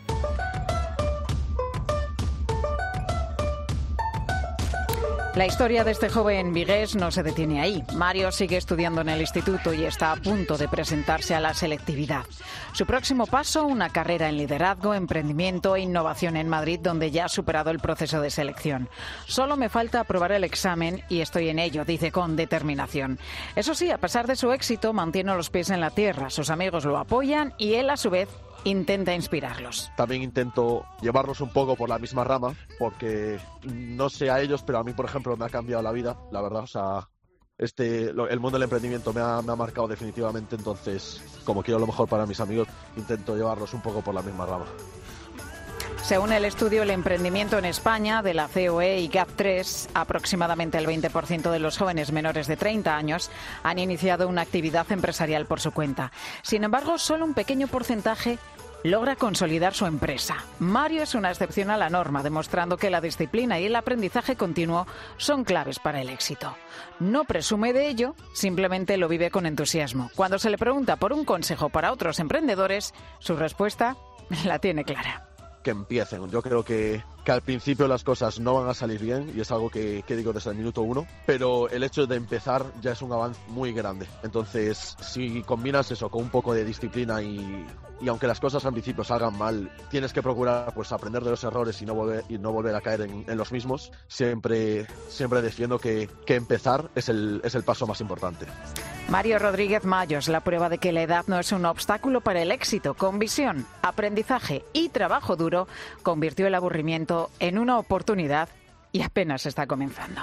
La historia de este joven vigués no se detiene ahí. Mario sigue estudiando en el instituto y está a punto de presentarse a la selectividad. Su próximo paso, una carrera en liderazgo, emprendimiento e innovación en Madrid, donde ya ha superado el proceso de selección. Solo me falta aprobar el examen y estoy en ello, dice con determinación. Eso sí, a pesar de su éxito, mantiene los pies en la tierra. Sus amigos lo apoyan y él, a su vez, intenta inspirarlos. También intento llevarlos un poco por la misma rama, porque no sé a ellos, pero a mí, por ejemplo, me ha cambiado la vida, la verdad. O sea, este, lo, el mundo del emprendimiento me ha, me ha marcado definitivamente, entonces, como quiero lo mejor para mis amigos, intento llevarlos un poco por la misma rama. Según el estudio El emprendimiento en España de la C O E y GAP tres, aproximadamente el veinte por ciento de los jóvenes menores de treinta años han iniciado una actividad empresarial por su cuenta. Sin embargo, solo un pequeño porcentaje logra consolidar su empresa. Mario es una excepción a la norma, demostrando que la disciplina y el aprendizaje continuo son claves para el éxito. No presume de ello, simplemente lo vive con entusiasmo. Cuando se le pregunta por un consejo para otros emprendedores, su respuesta la tiene clara. que empiecen. Yo creo que, que al principio las cosas no van a salir bien y es algo que, que digo desde el minuto uno, pero el hecho de empezar ya es un avance muy grande. Entonces, si combinas eso con un poco de disciplina y, y aunque las cosas al principio salgan mal, tienes que procurar pues aprender de los errores y no volver, y no volver a caer en, en los mismos, siempre, siempre defiendo que, que empezar es el, es el paso más importante. Mario Rodríguez Mayos, la prueba de que la edad no es un obstáculo para el éxito. Con visión, aprendizaje y trabajo duro, convirtió el aburrimiento en una oportunidad y apenas está comenzando.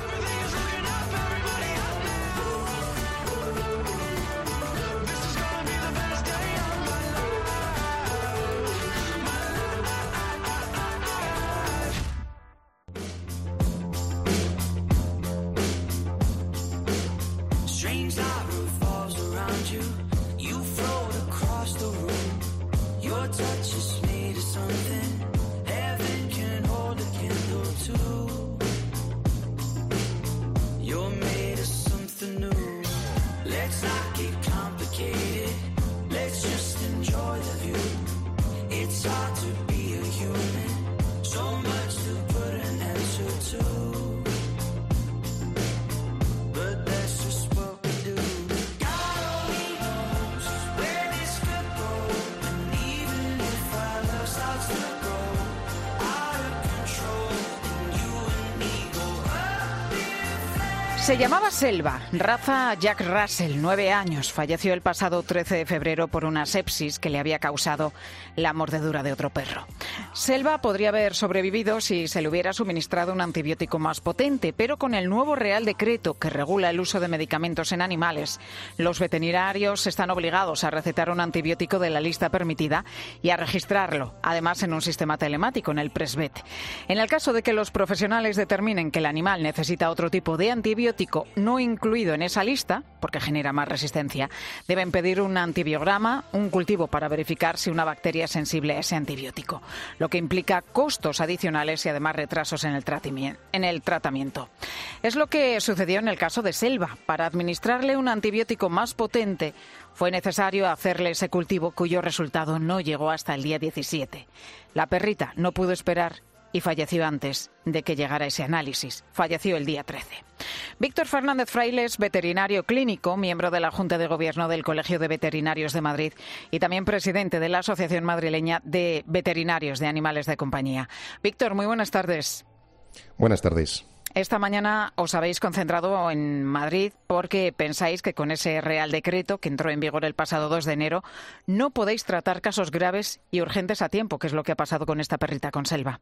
Se llamaba Selva, raza Jack Russell, nueve años. Falleció el pasado trece de febrero por una sepsis que le había causado la mordedura de otro perro. Selva podría haber sobrevivido si se le hubiera suministrado un antibiótico más potente, pero con el nuevo Real Decreto que regula el uso de medicamentos en animales, los veterinarios están obligados a recetar un antibiótico de la lista permitida y a registrarlo, además en un sistema telemático, en el Presvet. En el caso de que los profesionales determinen que el animal necesita otro tipo de antibiótico, no incluido en esa lista, porque genera más resistencia, deben pedir un antibiograma, un cultivo para verificar si una bacteria es sensible a ese antibiótico, lo que implica costos adicionales y además retrasos en el tratamiento. Es lo que sucedió en el caso de Selva. Para administrarle un antibiótico más potente fue necesario hacerle ese cultivo cuyo resultado no llegó hasta el día diecisiete. La perrita no pudo esperar y falleció antes de que llegara ese análisis. Falleció el día trece. Víctor Fernández Frailes, veterinario clínico, miembro de la Junta de Gobierno del Colegio de Veterinarios de Madrid y también presidente de la Asociación Madrileña de Veterinarios de Animales de Compañía. Víctor, muy buenas tardes. Buenas tardes. Esta mañana os habéis concentrado en Madrid porque pensáis que con ese Real Decreto que entró en vigor el pasado dos de enero no podéis tratar casos graves y urgentes a tiempo, que es lo que ha pasado con esta perrita, con Selva.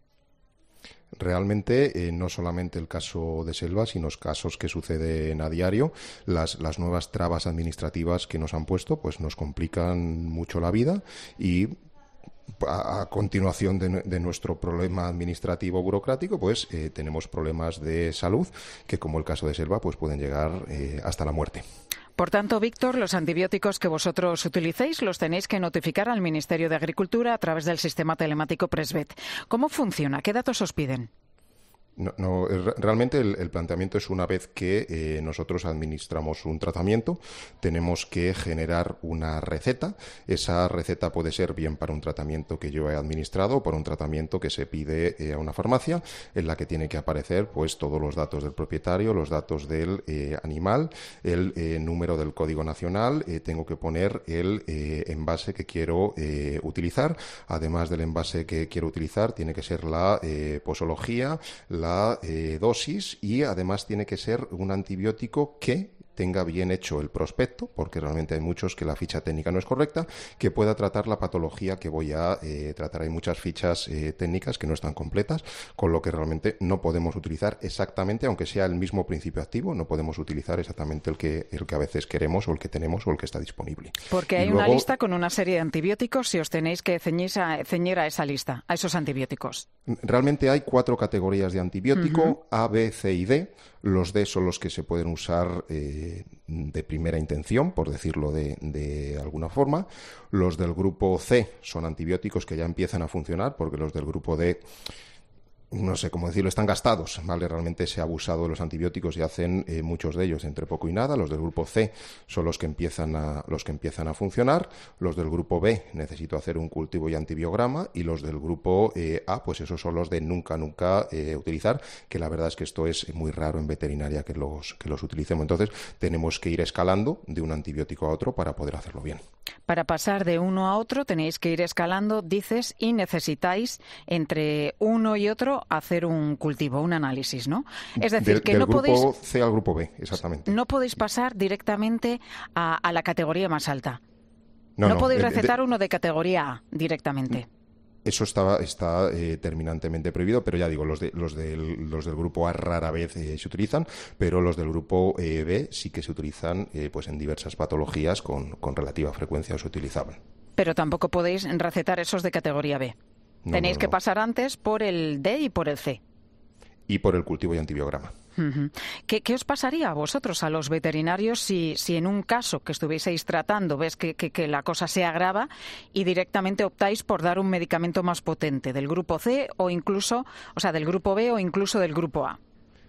Realmente, eh, no solamente el caso de Selva, sino los casos que suceden a diario, las, las nuevas trabas administrativas que nos han puesto, pues nos complican mucho la vida y a, a continuación de, de nuestro problema administrativo burocrático, pues eh, tenemos problemas de salud que, como el caso de Selva, pues pueden llegar eh, hasta la muerte. Por tanto, Víctor, los antibióticos que vosotros utilicéis los tenéis que notificar al Ministerio de Agricultura a través del sistema telemático Presvet. ¿Cómo funciona? ¿Qué datos os piden? No, no, realmente el, el planteamiento es una vez que eh, nosotros administramos un tratamiento, tenemos que generar una receta. Esa receta puede ser bien para un tratamiento que yo he administrado o para un tratamiento que se pide eh, a una farmacia, en la que tiene que aparecer pues todos los datos del propietario, los datos del eh, animal, el eh, número del código nacional, eh, tengo que poner el eh, envase que quiero eh, utilizar. Además del envase que quiero utilizar, tiene que ser la eh, posología, la eh, dosis y además tiene que ser un antibiótico que tenga bien hecho el prospecto, porque realmente hay muchos que la ficha técnica no es correcta, que pueda tratar la patología que voy a eh, tratar. Hay muchas fichas eh, técnicas que no están completas, con lo que realmente no podemos utilizar exactamente, aunque sea el mismo principio activo, no podemos utilizar exactamente el que, el que a veces queremos o el que tenemos o el que está disponible. Porque hay y luego, una lista con una serie de antibióticos y os tenéis que ceñir a, ceñir a esa lista, a esos antibióticos. Realmente hay cuatro categorías de antibiótico, uh-huh. A, B, C y D. Los D son los que se pueden usar eh, de primera intención, por decirlo de, de alguna forma. Los del grupo C son antibióticos que ya empiezan a funcionar, porque los del grupo D no sé cómo decirlo, están gastados, ¿vale? Realmente se ha abusado de los antibióticos y hacen eh, muchos de ellos entre poco y nada. Los del grupo C son los que empiezan a los que empiezan a funcionar. Los del grupo B necesito hacer un cultivo y antibiograma, y los del grupo eh, A, pues esos son los de nunca, nunca eh, utilizar, que la verdad es que esto es muy raro en veterinaria que los, que los utilicemos. Entonces tenemos que ir escalando de un antibiótico a otro para poder hacerlo bien. Para pasar de uno a otro tenéis que ir escalando, dices, y necesitáis entre uno y otro hacer un cultivo, un análisis, ¿no? Es decir, del, que del no grupo podéis C al grupo B, exactamente. no podéis pasar directamente a, a la categoría más alta. No, no, no podéis de, recetar de, uno de categoría A directamente. Eso está, está eh, terminantemente prohibido, pero ya digo, los, de, los, del, los del grupo A rara vez eh, se utilizan, pero los del grupo eh, B sí que se utilizan eh, pues en diversas patologías con, con relativa frecuencia se utilizaban. Pero tampoco podéis recetar esos de categoría B. No, Tenéis no, no. que pasar antes por el D y por el C. Y por el cultivo y antibiograma. Uh-huh. ¿Qué, ¿Qué os pasaría a vosotros, a los veterinarios, si, si en un caso que estuvieseis tratando ves que, que, que la cosa se agrava y directamente optáis por dar un medicamento más potente del grupo C o incluso, o sea, del grupo B o incluso del grupo A?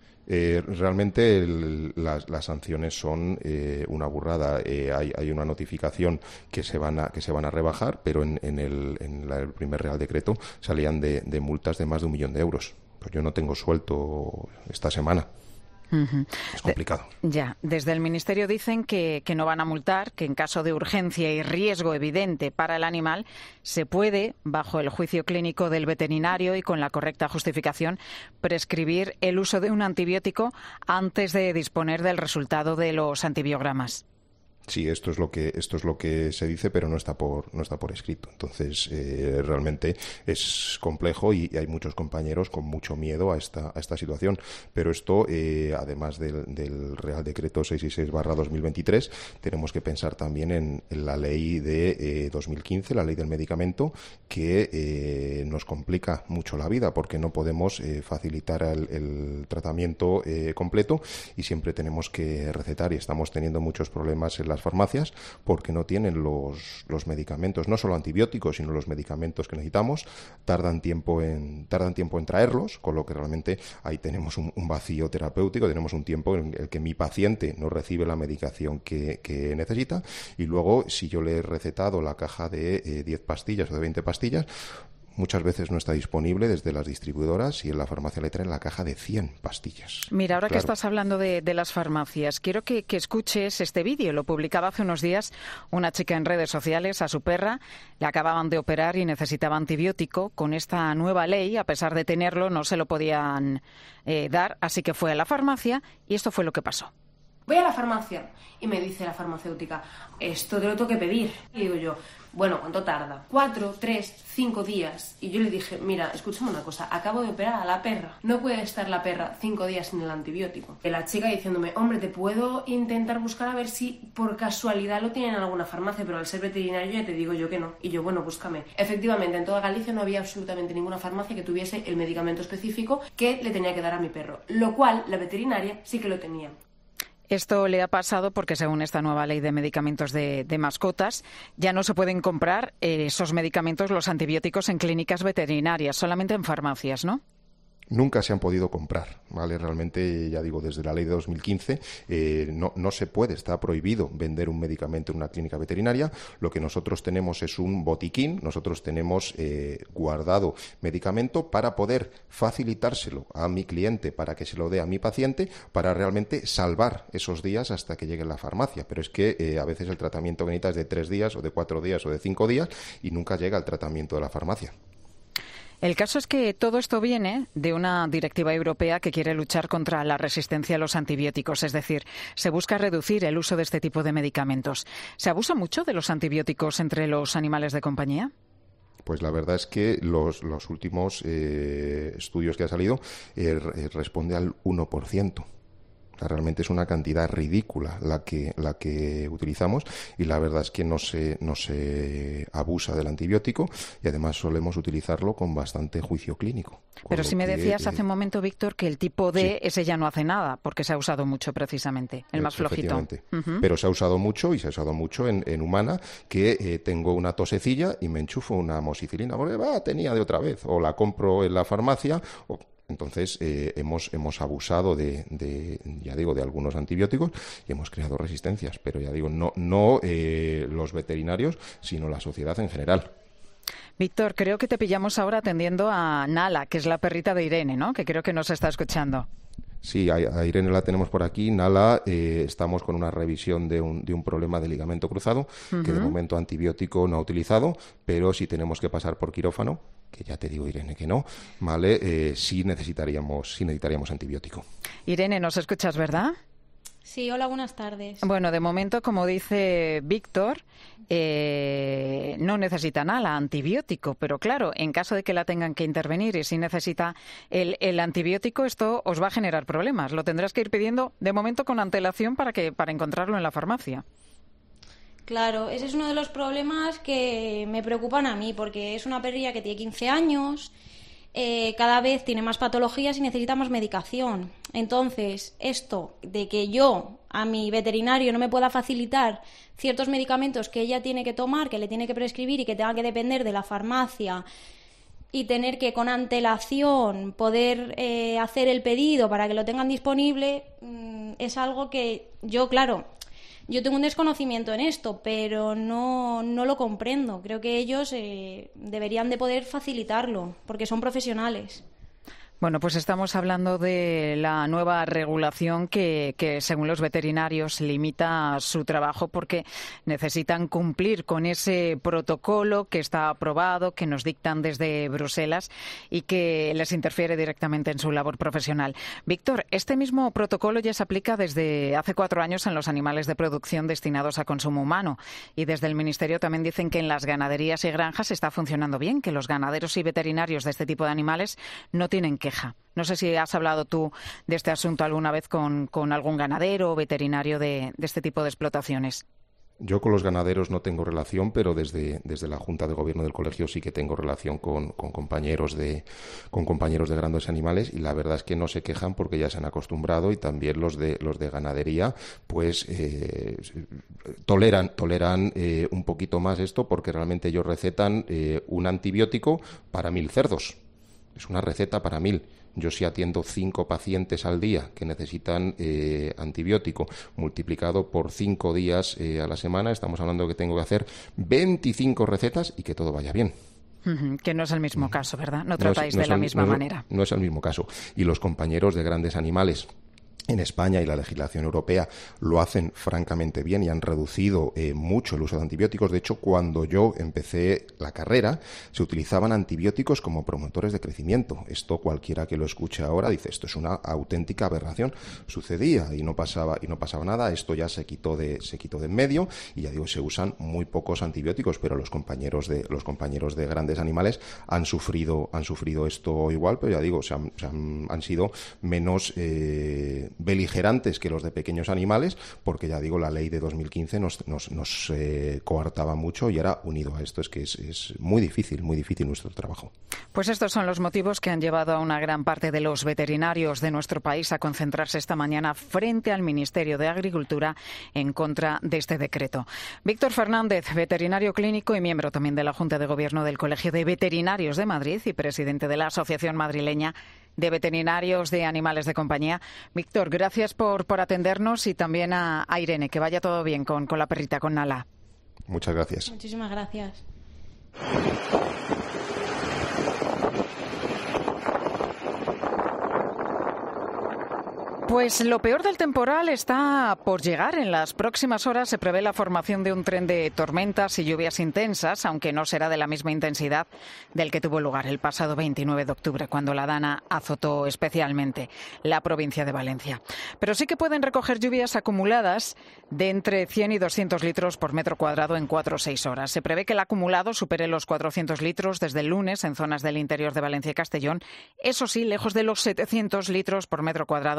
Eh, realmente el, las, las sanciones son eh, una burrada. Eh, hay, hay una notificación que se van a, que se van a rebajar, pero en, en, el, en la, el primer Real Decreto salían de, de multas de más de un millón de euros. Pues yo no tengo suelto esta semana. Uh-huh. Es complicado. De, ya, desde el Ministerio dicen que, que no van a multar, que en caso de urgencia y riesgo evidente para el animal se puede, bajo el juicio clínico del veterinario y con la correcta justificación, prescribir el uso de un antibiótico antes de disponer del resultado de los antibiogramas. Sí, esto es lo que esto es lo que se dice, pero no está por no está por escrito. Entonces, eh, realmente es complejo y hay muchos compañeros con mucho miedo a esta a esta situación. Pero esto, eh, además del, del Real Decreto seiscientos sesenta y seis barra dos mil veintitrés, tenemos que pensar también en, en la ley de eh, dos mil quince, la ley del medicamento, que eh, nos complica mucho la vida porque no podemos eh, facilitar el, el tratamiento eh, completo y siempre tenemos que recetar, y estamos teniendo muchos problemas en la las farmacias porque no tienen los, los medicamentos, no solo antibióticos, sino los medicamentos que necesitamos, tardan tiempo en tardan tiempo en traerlos, con lo que realmente ahí tenemos un, un vacío terapéutico, tenemos un tiempo en el que mi paciente no recibe la medicación que, que necesita, y luego si yo le he recetado la caja de eh, diez pastillas o de veinte pastillas, muchas veces no está disponible desde las distribuidoras y en la farmacia le traen la caja de cien pastillas. Mira, ahora claro. que estás hablando de, de las farmacias, quiero que, que escuches este vídeo. Lo publicaba hace unos días una chica en redes sociales. A su perra le acababan de operar y necesitaba antibiótico. Con esta nueva ley, a pesar de tenerlo, no se lo podían eh, dar, así que fue a la farmacia y esto fue lo que pasó. Voy a la farmacia y me dice la farmacéutica, esto te lo tengo que pedir. Y digo yo, bueno, ¿cuánto tarda? Cuatro, tres, cinco días. Y yo le dije, mira, escúchame una cosa, acabo de operar a la perra. No puede estar la perra cinco días sin el antibiótico. Y la chica diciéndome, hombre, te puedo intentar buscar a ver si por casualidad lo tienen en alguna farmacia, pero al ser veterinario ya te digo yo que no. Y yo, bueno, búscame. Efectivamente, en toda Galicia no había absolutamente ninguna farmacia que tuviese el medicamento específico que le tenía que dar a mi perro. Lo cual, la veterinaria sí que lo tenía. Esto le ha pasado porque, según esta nueva ley de medicamentos de, de mascotas, ya no se pueden comprar eh, esos medicamentos, los antibióticos, en clínicas veterinarias, solamente en farmacias, ¿no? Nunca se han podido comprar, ¿vale? Realmente, ya digo, desde la ley de dos mil quince eh, no, no se puede, está prohibido vender un medicamento en una clínica veterinaria. Lo que nosotros tenemos es un botiquín, nosotros tenemos eh, guardado medicamento para poder facilitárselo a mi cliente, para que se lo dé a mi paciente, para realmente salvar esos días hasta que llegue a la farmacia. Pero es que eh, a veces el tratamiento que necesita es de tres días, o de cuatro días, o de cinco días, y nunca llega al tratamiento de la farmacia. El caso es que todo esto viene de una directiva europea que quiere luchar contra la resistencia a los antibióticos, es decir, se busca reducir el uso de este tipo de medicamentos. ¿Se abusa mucho de los antibióticos entre los animales de compañía? Pues la verdad es que los, los últimos eh, estudios que han salido eh, responde al uno por ciento. Realmente es una cantidad ridícula la que la que utilizamos, y la verdad es que no se no se abusa del antibiótico, y además solemos utilizarlo con bastante juicio clínico. Pero si me que, decías eh, hace un momento, Víctor, que el tipo D, sí. ese ya no hace nada, porque se ha usado mucho precisamente, el más flojito. Uh-huh. Pero se ha usado mucho, y se ha usado mucho en, en humana, que eh, tengo una tosecilla y me enchufo una amoxicilina, porque va, tenía de otra vez, o la compro en la farmacia, o Entonces eh, hemos, hemos abusado de, de, ya digo, de algunos antibióticos y hemos creado resistencias, pero ya digo, no, no eh, los veterinarios, sino la sociedad en general. Víctor, creo que te pillamos ahora atendiendo a Nala, que es la perrita de Irene, ¿no? Que creo que nos está escuchando. Sí, a, a Irene la tenemos por aquí. Nala, eh, estamos con una revisión de un, de un problema de ligamento cruzado, uh-huh. que de momento antibiótico no ha utilizado, pero si tenemos que pasar por quirófano, que ya te digo, Irene, que no, ¿vale? Eh, sí necesitaríamos, sí necesitaríamos antibiótico. Irene, ¿nos escuchas, verdad? Sí, hola, buenas tardes. Bueno, de momento, como dice Víctor, eh, no necesita nada antibiótico, pero claro, en caso de que la tengan que intervenir y si necesita el, el antibiótico, esto os va a generar problemas. Lo tendrás que ir pidiendo de momento con antelación para que para encontrarlo en la farmacia. Claro, ese es uno de los problemas que me preocupan a mí, porque es una perrilla que tiene quince años. Eh, cada vez tiene más patologías y necesita más medicación. Entonces, esto de que yo a mi veterinario no me pueda facilitar ciertos medicamentos que ella tiene que tomar, que le tiene que prescribir y que tenga que depender de la farmacia y tener que con antelación poder eh, hacer el pedido para que lo tengan disponible, mmm, es algo que yo, claro, yo tengo un desconocimiento en esto, pero no, no lo comprendo. Creo que ellos eh, deberían de poder facilitarlo, porque son profesionales. Bueno, pues estamos hablando de la nueva regulación que, que, según los veterinarios, limita su trabajo porque necesitan cumplir con ese protocolo que está aprobado, que nos dictan desde Bruselas y que les interfiere directamente en su labor profesional. Víctor, este mismo protocolo ya se aplica desde hace cuatro años en los animales de producción destinados a consumo humano y desde el Ministerio también dicen que en las ganaderías y granjas está funcionando bien, que los ganaderos y veterinarios de este tipo de animales no tienen queja. No sé si has hablado tú de este asunto alguna vez con, con algún ganadero o veterinario de, de este tipo de explotaciones. Yo con los ganaderos no tengo relación, pero desde, desde la Junta de Gobierno del colegio sí que tengo relación con, con, compañeros de, con compañeros de grandes animales y la verdad es que no se quejan porque ya se han acostumbrado y también los de, los de ganadería pues eh, toleran, toleran eh, un poquito más esto porque realmente ellos recetan eh, un antibiótico para mil cerdos. Es una receta para mil. Yo si atiendo cinco pacientes al día que necesitan eh, antibiótico multiplicado por cinco días eh, a la semana, estamos hablando de que tengo que hacer veinticinco recetas y que todo vaya bien. Uh-huh, que no es el mismo caso, ¿verdad? No tratáis no es, no de la el, misma no, manera. No es el mismo caso. Y los compañeros de grandes animales en España y la legislación europea lo hacen francamente bien y han reducido eh, mucho el uso de antibióticos. De hecho, cuando yo empecé la carrera, se utilizaban antibióticos como promotores de crecimiento. Esto cualquiera que lo escuche ahora dice, esto es una auténtica aberración. Sucedía y no pasaba y no pasaba nada. Esto ya se quitó de se quitó de en medio y ya digo, se usan muy pocos antibióticos, pero los compañeros de los compañeros de grandes animales han sufrido han sufrido esto igual, pero ya digo, se han, se han, han sido menos eh, beligerantes que los de pequeños animales, porque ya digo, la ley de dos mil quince nos, nos, nos eh, coartaba mucho y ahora unido a esto es que es, es muy difícil, muy difícil nuestro trabajo. Pues estos son los motivos que han llevado a una gran parte de los veterinarios de nuestro país a concentrarse esta mañana frente al Ministerio de Agricultura en contra de este decreto. Víctor Fernández, veterinario clínico y miembro también de la Junta de Gobierno del Colegio de Veterinarios de Madrid y presidente de la Asociación Madrileña de Veterinarios de Animales de Compañía. Víctor, gracias por, por atendernos y también a, a Irene, que vaya todo bien con, con la perrita, con Nala. Muchas gracias. Muchísimas gracias. Pues lo peor del temporal está por llegar. En las próximas horas se prevé la formación de un tren de tormentas y lluvias intensas, aunque no será de la misma intensidad del que tuvo lugar el pasado veintinueve de octubre, cuando la Dana azotó especialmente la provincia de Valencia. Pero sí que pueden recoger lluvias acumuladas de entre cien y doscientos litros por metro cuadrado en cuatro o seis horas. Se prevé que el acumulado supere los cuatrocientos litros desde el lunes en zonas del interior de Valencia y Castellón, eso sí, lejos de los setecientos litros por metro cuadrado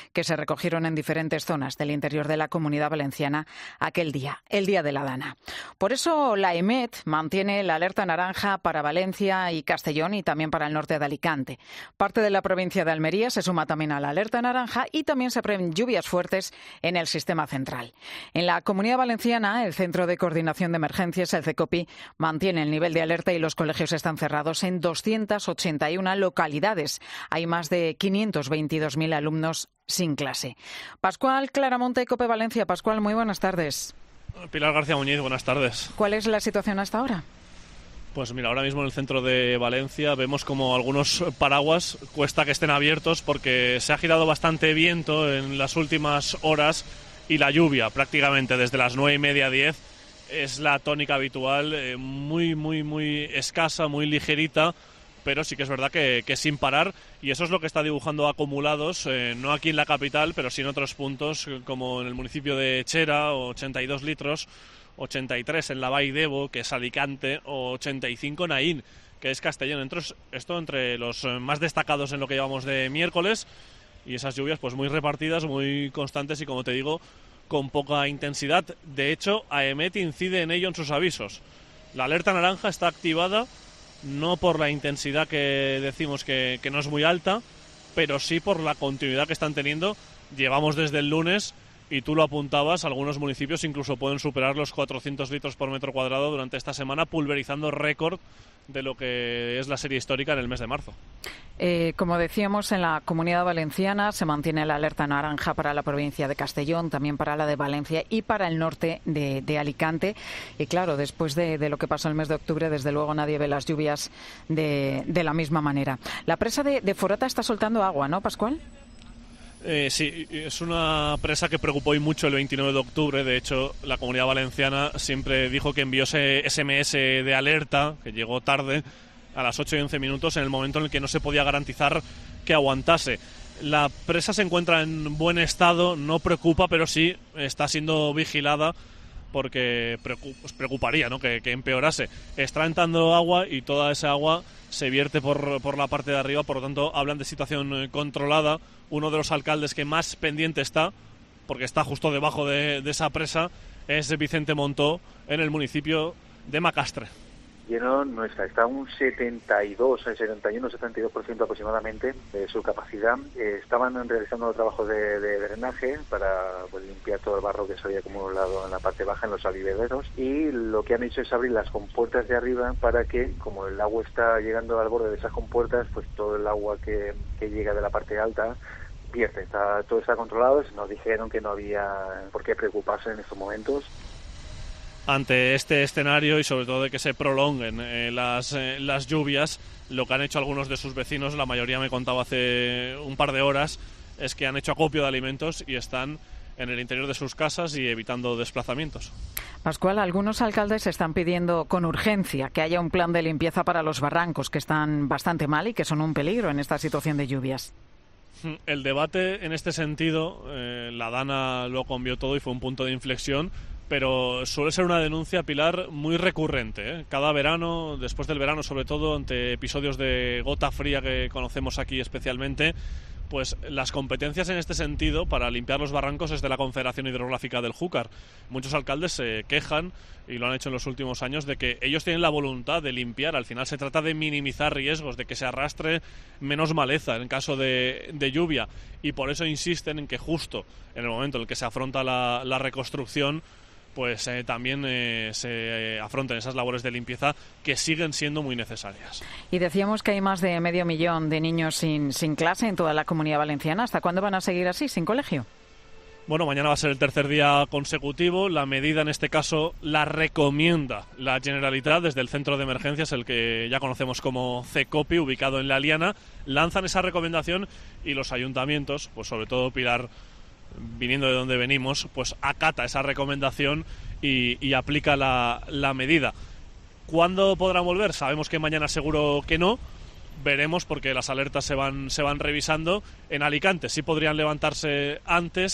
que se recogieron en diferentes zonas del interior de la Comunidad Valenciana aquel día, el Día de la Dana. Por eso la EMET mantiene la alerta naranja para Valencia y Castellón y también para el norte de Alicante. Parte de la provincia de Almería se suma también a la alerta naranja y también se prevén lluvias fuertes en el sistema central. En la Comunidad Valenciana, el Centro de Coordinación de Emergencias, el CECOPI, mantiene el nivel de alerta y los colegios están cerrados en doscientas ochenta y una localidades. Hay más de quinientos veintidós mil alumnos sin clase. Pascual Claramonte, COPE Valencia. Pascual, muy buenas tardes. Pilar García Muñiz, buenas tardes. ¿Cuál es la situación hasta ahora? Pues mira, ahora mismo en el centro de Valencia vemos como algunos paraguas cuesta que estén abiertos porque se ha girado bastante viento en las últimas horas y la lluvia prácticamente desde las nueve y media a diez es la tónica habitual, eh, muy, muy, muy escasa, muy ligerita, pero sí que es verdad que, que sin parar, y eso es lo que está dibujando acumulados, eh, no aquí en la capital, pero sí en otros puntos, como en el municipio de Chera, ochenta y dos litros, ochenta y tres en la Vall d'Ebo, que es Alicante, o ochenta y cinco en Aín, que es Castellón. Entonces, esto entre los más destacados en lo que llevamos de miércoles, y esas lluvias pues muy repartidas, muy constantes y, como te digo, con poca intensidad. De hecho, AEMET incide en ello en sus avisos. La alerta naranja está activada no por la intensidad que decimos que, que no es muy alta, pero sí por la continuidad que están teniendo. Llevamos desde el lunes, y tú lo apuntabas, algunos municipios incluso pueden superar los cuatrocientos litros por metro cuadrado durante esta semana, pulverizando récord de lo que es la serie histórica en el mes de marzo. Eh, como decíamos, en la Comunidad Valenciana se mantiene la alerta naranja para la provincia de Castellón, también para la de Valencia y para el norte de, de Alicante. Y claro, después de, de lo que pasó el mes de octubre, desde luego nadie ve las lluvias de, de la misma manera. La presa de, de Forata está soltando agua, ¿no, Pascual? Eh, sí, es una presa que preocupó hoy mucho el veintinueve de octubre. De hecho, la Comunidad Valenciana siempre dijo que envió ese ese eme ese de alerta, que llegó tarde, a las ocho y once minutos, en el momento en el que no se podía garantizar que aguantase. La presa se encuentra en buen estado, no preocupa, pero sí está siendo vigilada porque pues preocuparía, ¿no?, que, que empeorase. Está entrando agua y toda esa agua se vierte por, por la parte de arriba, por lo tanto hablan de situación controlada. Uno de los alcaldes que más pendiente está, porque está justo debajo de, de esa presa, es Vicente Montó, en el municipio de Macastre. Lleno no está, está un setenta y dos, setenta y uno, setenta y dos por ciento aproximadamente de su capacidad. Eh, estaban realizando trabajos de, de drenaje para pues, limpiar todo el barro que se había acumulado en la parte baja, en los salivederos, y lo que han hecho es abrir las compuertas de arriba para que, como el agua está llegando al borde de esas compuertas, pues todo el agua que, que llega de la parte alta vierte. Está, todo está controlado. Nos dijeron que no había por qué preocuparse en estos momentos. Ante este escenario y sobre todo de que se prolonguen eh, las, eh, las lluvias, lo que han hecho algunos de sus vecinos, la mayoría me contaba hace un par de horas, es que han hecho acopio de alimentos y están en el interior de sus casas y evitando desplazamientos. Pascual, algunos alcaldes están pidiendo con urgencia que haya un plan de limpieza para los barrancos, que están bastante mal y que son un peligro en esta situación de lluvias. El debate en este sentido, eh, la Dana lo cambió todo y fue un punto de inflexión, pero suele ser una denuncia, Pilar, muy recurrente, ¿eh? Cada verano, después del verano sobre todo, ante episodios de gota fría que conocemos aquí especialmente, pues las competencias en este sentido para limpiar los barrancos es de la Confederación Hidrográfica del Júcar. Muchos alcaldes se quejan, y lo han hecho en los últimos años, de que ellos tienen la voluntad de limpiar. Al final se trata de minimizar riesgos, de que se arrastre menos maleza en caso de, de lluvia, y por eso insisten en que justo en el momento en el que se afronta la, la reconstrucción, pues eh, también eh, se eh, afronten esas labores de limpieza que siguen siendo muy necesarias. Y decíamos que hay más de medio millón de niños sin, sin clase en toda la Comunidad Valenciana. ¿Hasta cuándo van a seguir así, sin colegio? Bueno, mañana va a ser el tercer día consecutivo. La medida, en este caso, la recomienda la Generalitat desde el Centro de Emergencias, el que ya conocemos como CECOPI, ubicado en La Liana. Lanzan esa recomendación y los ayuntamientos, pues sobre todo Pilar, viniendo de donde venimos, pues acata esa recomendación y, y aplica la, la medida. ¿Cuándo podrán volver? Sabemos que mañana seguro que no. Veremos, porque las alertas se van, se van revisando. En Alicante sí podrían levantarse antes.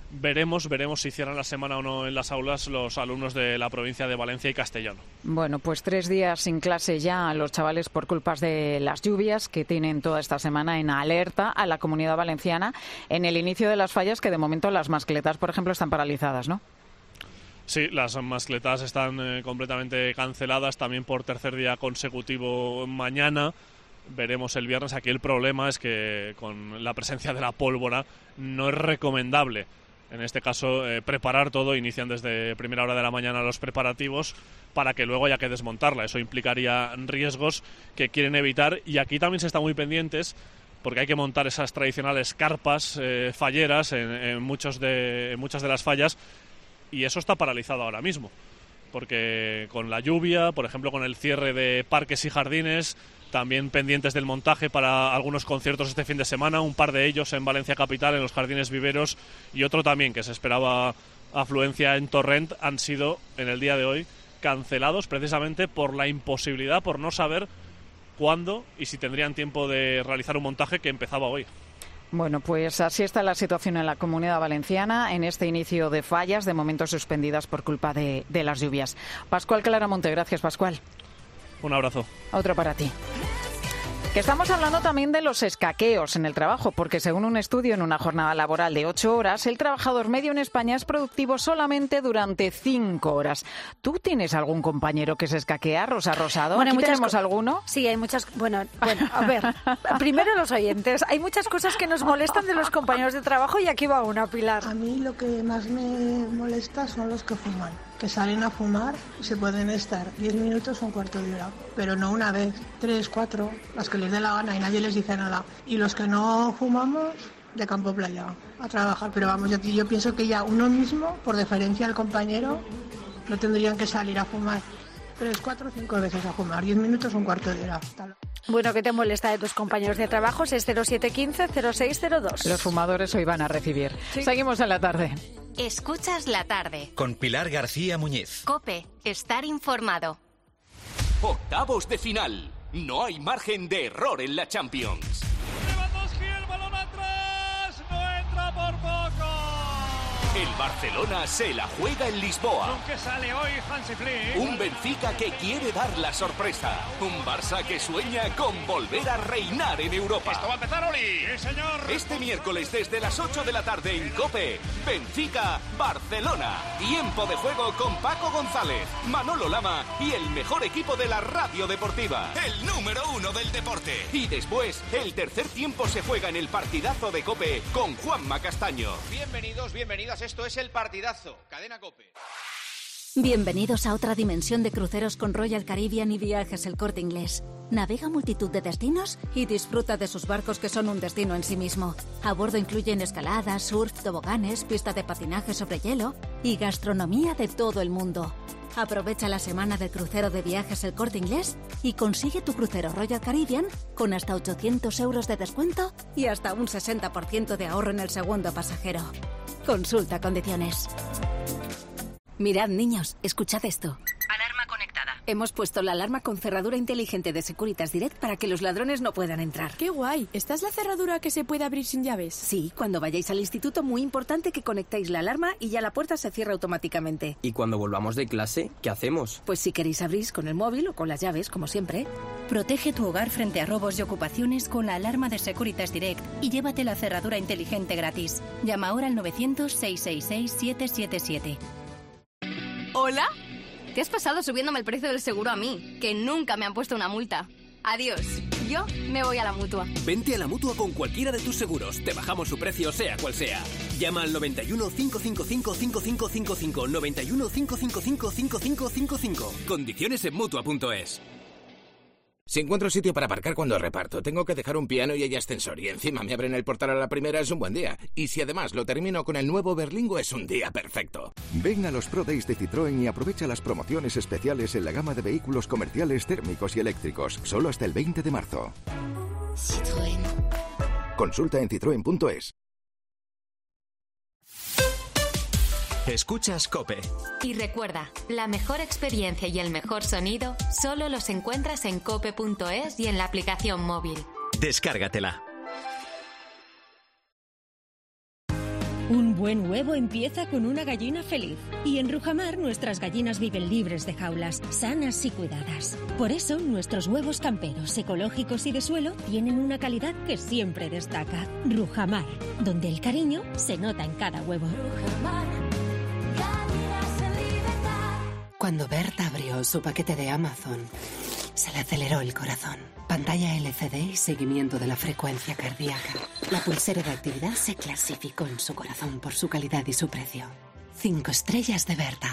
veremos, veremos si cierran la semana o no en las aulas los alumnos de la provincia de Valencia y Castellano. Bueno, pues tres días sin clase ya a los chavales por culpas de las lluvias que tienen toda esta semana en alerta a la Comunidad Valenciana en el inicio de las fallas, que de momento las mascletas, por ejemplo, están paralizadas, ¿no? Sí, las mascletas están eh, completamente canceladas, también por tercer día consecutivo mañana. Veremos el viernes. Aquí el problema es que con la presencia de la pólvora no es recomendable, en este caso, eh, preparar todo. Inician desde primera hora de la mañana los preparativos para que luego haya que desmontarla. Eso implicaría riesgos que quieren evitar, y aquí también se está muy pendientes porque hay que montar esas tradicionales carpas eh, falleras en, en, muchos de, en muchas de las fallas, y eso está paralizado ahora mismo porque con la lluvia, por ejemplo con el cierre de parques y jardines, también pendientes del montaje para algunos conciertos este fin de semana, un par de ellos en Valencia Capital, en los Jardines Viveros, y otro también que se esperaba afluencia en Torrent, han sido en el día de hoy cancelados precisamente por la imposibilidad, por no saber cuándo y si tendrían tiempo de realizar un montaje que empezaba hoy. Bueno, pues así está la situación en la Comunidad Valenciana en este inicio de fallas, de momento suspendidas por culpa de, de las lluvias. Pascual Claramonte, gracias, Pascual. Un abrazo. Otro para ti. Que estamos hablando también de los escaqueos en el trabajo, porque según un estudio, en una jornada laboral de ocho horas, el trabajador medio en España es productivo solamente durante cinco horas. ¿Tú tienes algún compañero que se escaquea, Rosa Rosado? Bueno, ¿Aquí tenemos alguno? Sí, hay muchas... Bueno, bueno, a ver, primero los oyentes. Hay muchas cosas que nos molestan de los compañeros de trabajo, y aquí va una, Pilar. A mí lo que más me molesta son los que fuman, que salen a fumar y se pueden estar diez minutos o un cuarto de hora, pero no una vez, tres, cuatro, las que les dé la gana y nadie les dice nada. Y los que no fumamos, de campo playa, a trabajar. Pero vamos, yo, yo pienso que ya uno mismo, por deferencia al compañero, no tendrían que salir a fumar tres, cuatro, cinco veces a fumar, diez minutos o un cuarto de hora. Bueno, ¿qué te molesta de tus compañeros de trabajo? Es cero siete uno cinco cero seis cero dos. Los fumadores hoy van a recibir. Sí. Seguimos en la tarde. Escuchas la tarde. Con Pilar García Muñiz. COPE. Estar informado. Octavos de final. No hay margen de error en la Champions. Lewandowski, el balón atrás. No entra por poco. El Barcelona se la juega en Lisboa. ¿Con qué sale hoy Hansi Flick? Un Benfica que quiere dar la sorpresa. Un Barça que sueña con volver a reinar en Europa. Esto va a empezar, Oli. Sí, señor. Este miércoles desde las ocho de la tarde en COPE, Benfica, Barcelona. Tiempo de juego con Paco González, Manolo Lama y el mejor equipo de la radio deportiva. El número uno del deporte. Y después, el tercer tiempo se juega en el partidazo de COPE con Juanma Castaño. Bienvenidos, bienvenidas. Esto es el partidazo. Cadena COPE. Bienvenidos a otra dimensión de cruceros con Royal Caribbean y Viajes El Corte Inglés. Navega multitud de destinos y disfruta de sus barcos, que son un destino en sí mismo. A bordo incluyen escaladas, surf, toboganes, pista de patinaje sobre hielo y gastronomía de todo el mundo. Aprovecha la semana del crucero de Viajes El Corte Inglés y consigue tu crucero Royal Caribbean con hasta ochocientos euros de descuento y hasta un sesenta por ciento de ahorro en el segundo pasajero. Consulta condiciones. Mirad, niños, escuchad esto. Alarma conectada. Hemos puesto la alarma con cerradura inteligente de Securitas Direct para que los ladrones no puedan entrar. ¡Qué guay! ¿Esta es la cerradura que se puede abrir sin llaves? Sí, cuando vayáis al instituto, muy importante que conectéis la alarma y ya la puerta se cierra automáticamente. ¿Y cuando volvamos de clase, qué hacemos? Pues si queréis abrís con el móvil o con las llaves, como siempre. Protege tu hogar frente a robos y ocupaciones con la alarma de Securitas Direct y llévate la cerradura inteligente gratis. Llama ahora al novecientos, seiscientos sesenta y seis, siete siete siete. ¿Hola? ¿Qué has pasado subiéndome el precio del seguro a mí? Que nunca me han puesto una multa. Adiós. Yo me voy a la Mutua. Vente a la Mutua con cualquiera de tus seguros. Te bajamos su precio, sea cual sea. Llama al noventa y uno, cinco cinco cinco, cinco cinco cinco cinco. noventa y uno, cinco cinco cinco, cinco cinco cinco cinco. Condiciones en Mutua punto es. Si encuentro sitio para aparcar cuando reparto, tengo que dejar un piano y hay ascensor, y encima me abren el portal a la primera, es un buen día. Y si además lo termino con el nuevo Berlingo, es un día perfecto. Ven a los Pro Days de Citroën y aprovecha las promociones especiales en la gama de vehículos comerciales térmicos y eléctricos, solo hasta el veinte de marzo. Citroën. Consulta en citroen punto es. Escuchas COPE. Y recuerda, la mejor experiencia y el mejor sonido solo los encuentras en cope punto es y en la aplicación móvil. Descárgatela. Un buen huevo empieza con una gallina feliz. Y en Rujamar nuestras gallinas viven libres de jaulas, sanas y cuidadas. Por eso nuestros huevos camperos, ecológicos y de suelo tienen una calidad que siempre destaca. Rujamar, donde el cariño se nota en cada huevo. Cuando Berta abrió su paquete de Amazon, se le aceleró el corazón. Pantalla L C D y seguimiento de la frecuencia cardíaca. La pulsera de actividad se clasificó en su corazón por su calidad y su precio. Cinco estrellas de Berta.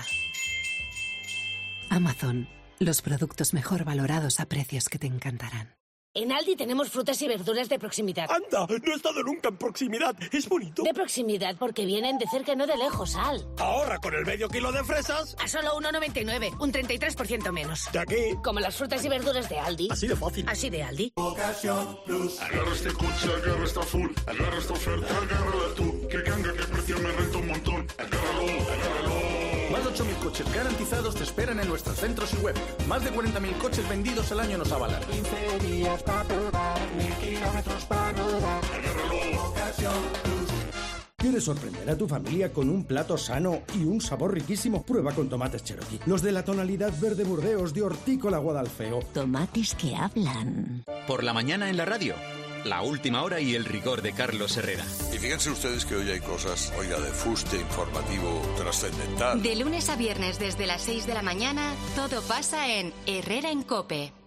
Amazon, los productos mejor valorados a precios que te encantarán. En Aldi tenemos frutas y verduras de proximidad. ¡Anda! No he estado nunca en proximidad. ¿Es bonito? De proximidad porque vienen de cerca, no de lejos, Al. Ahorra con el medio kilo de fresas. A solo uno noventa y nueve, un treinta y tres por ciento menos. ¿De aquí? Como las frutas y verduras de Aldi. Así de fácil. Así de Aldi. Ocasión Plus. Agarra este coche, agarra esta full. Agarra esta oferta, agárrala tú. Que ganga, que precio me renta un montón. Agárralo, agárralo. Más de ocho mil coches garantizados te esperan en nuestros centros y web. Más de cuarenta mil coches vendidos al año nos avalan. quince días para probar, mil kilómetros para rodar. Agárralo, Ocasión Plus. ¿Quieres sorprender a tu familia con un plato sano y un sabor riquísimo? Prueba con tomates Cherokee. Los de la tonalidad verde Burdeos de Hortícola Guadalfeo. Tomates que hablan. Por la mañana en la radio. La última hora y el rigor de Carlos Herrera. Y fíjense ustedes que hoy hay cosas, oiga, de fuste informativo trascendental. De lunes a viernes desde las seis de la mañana, todo pasa en Herrera en COPE.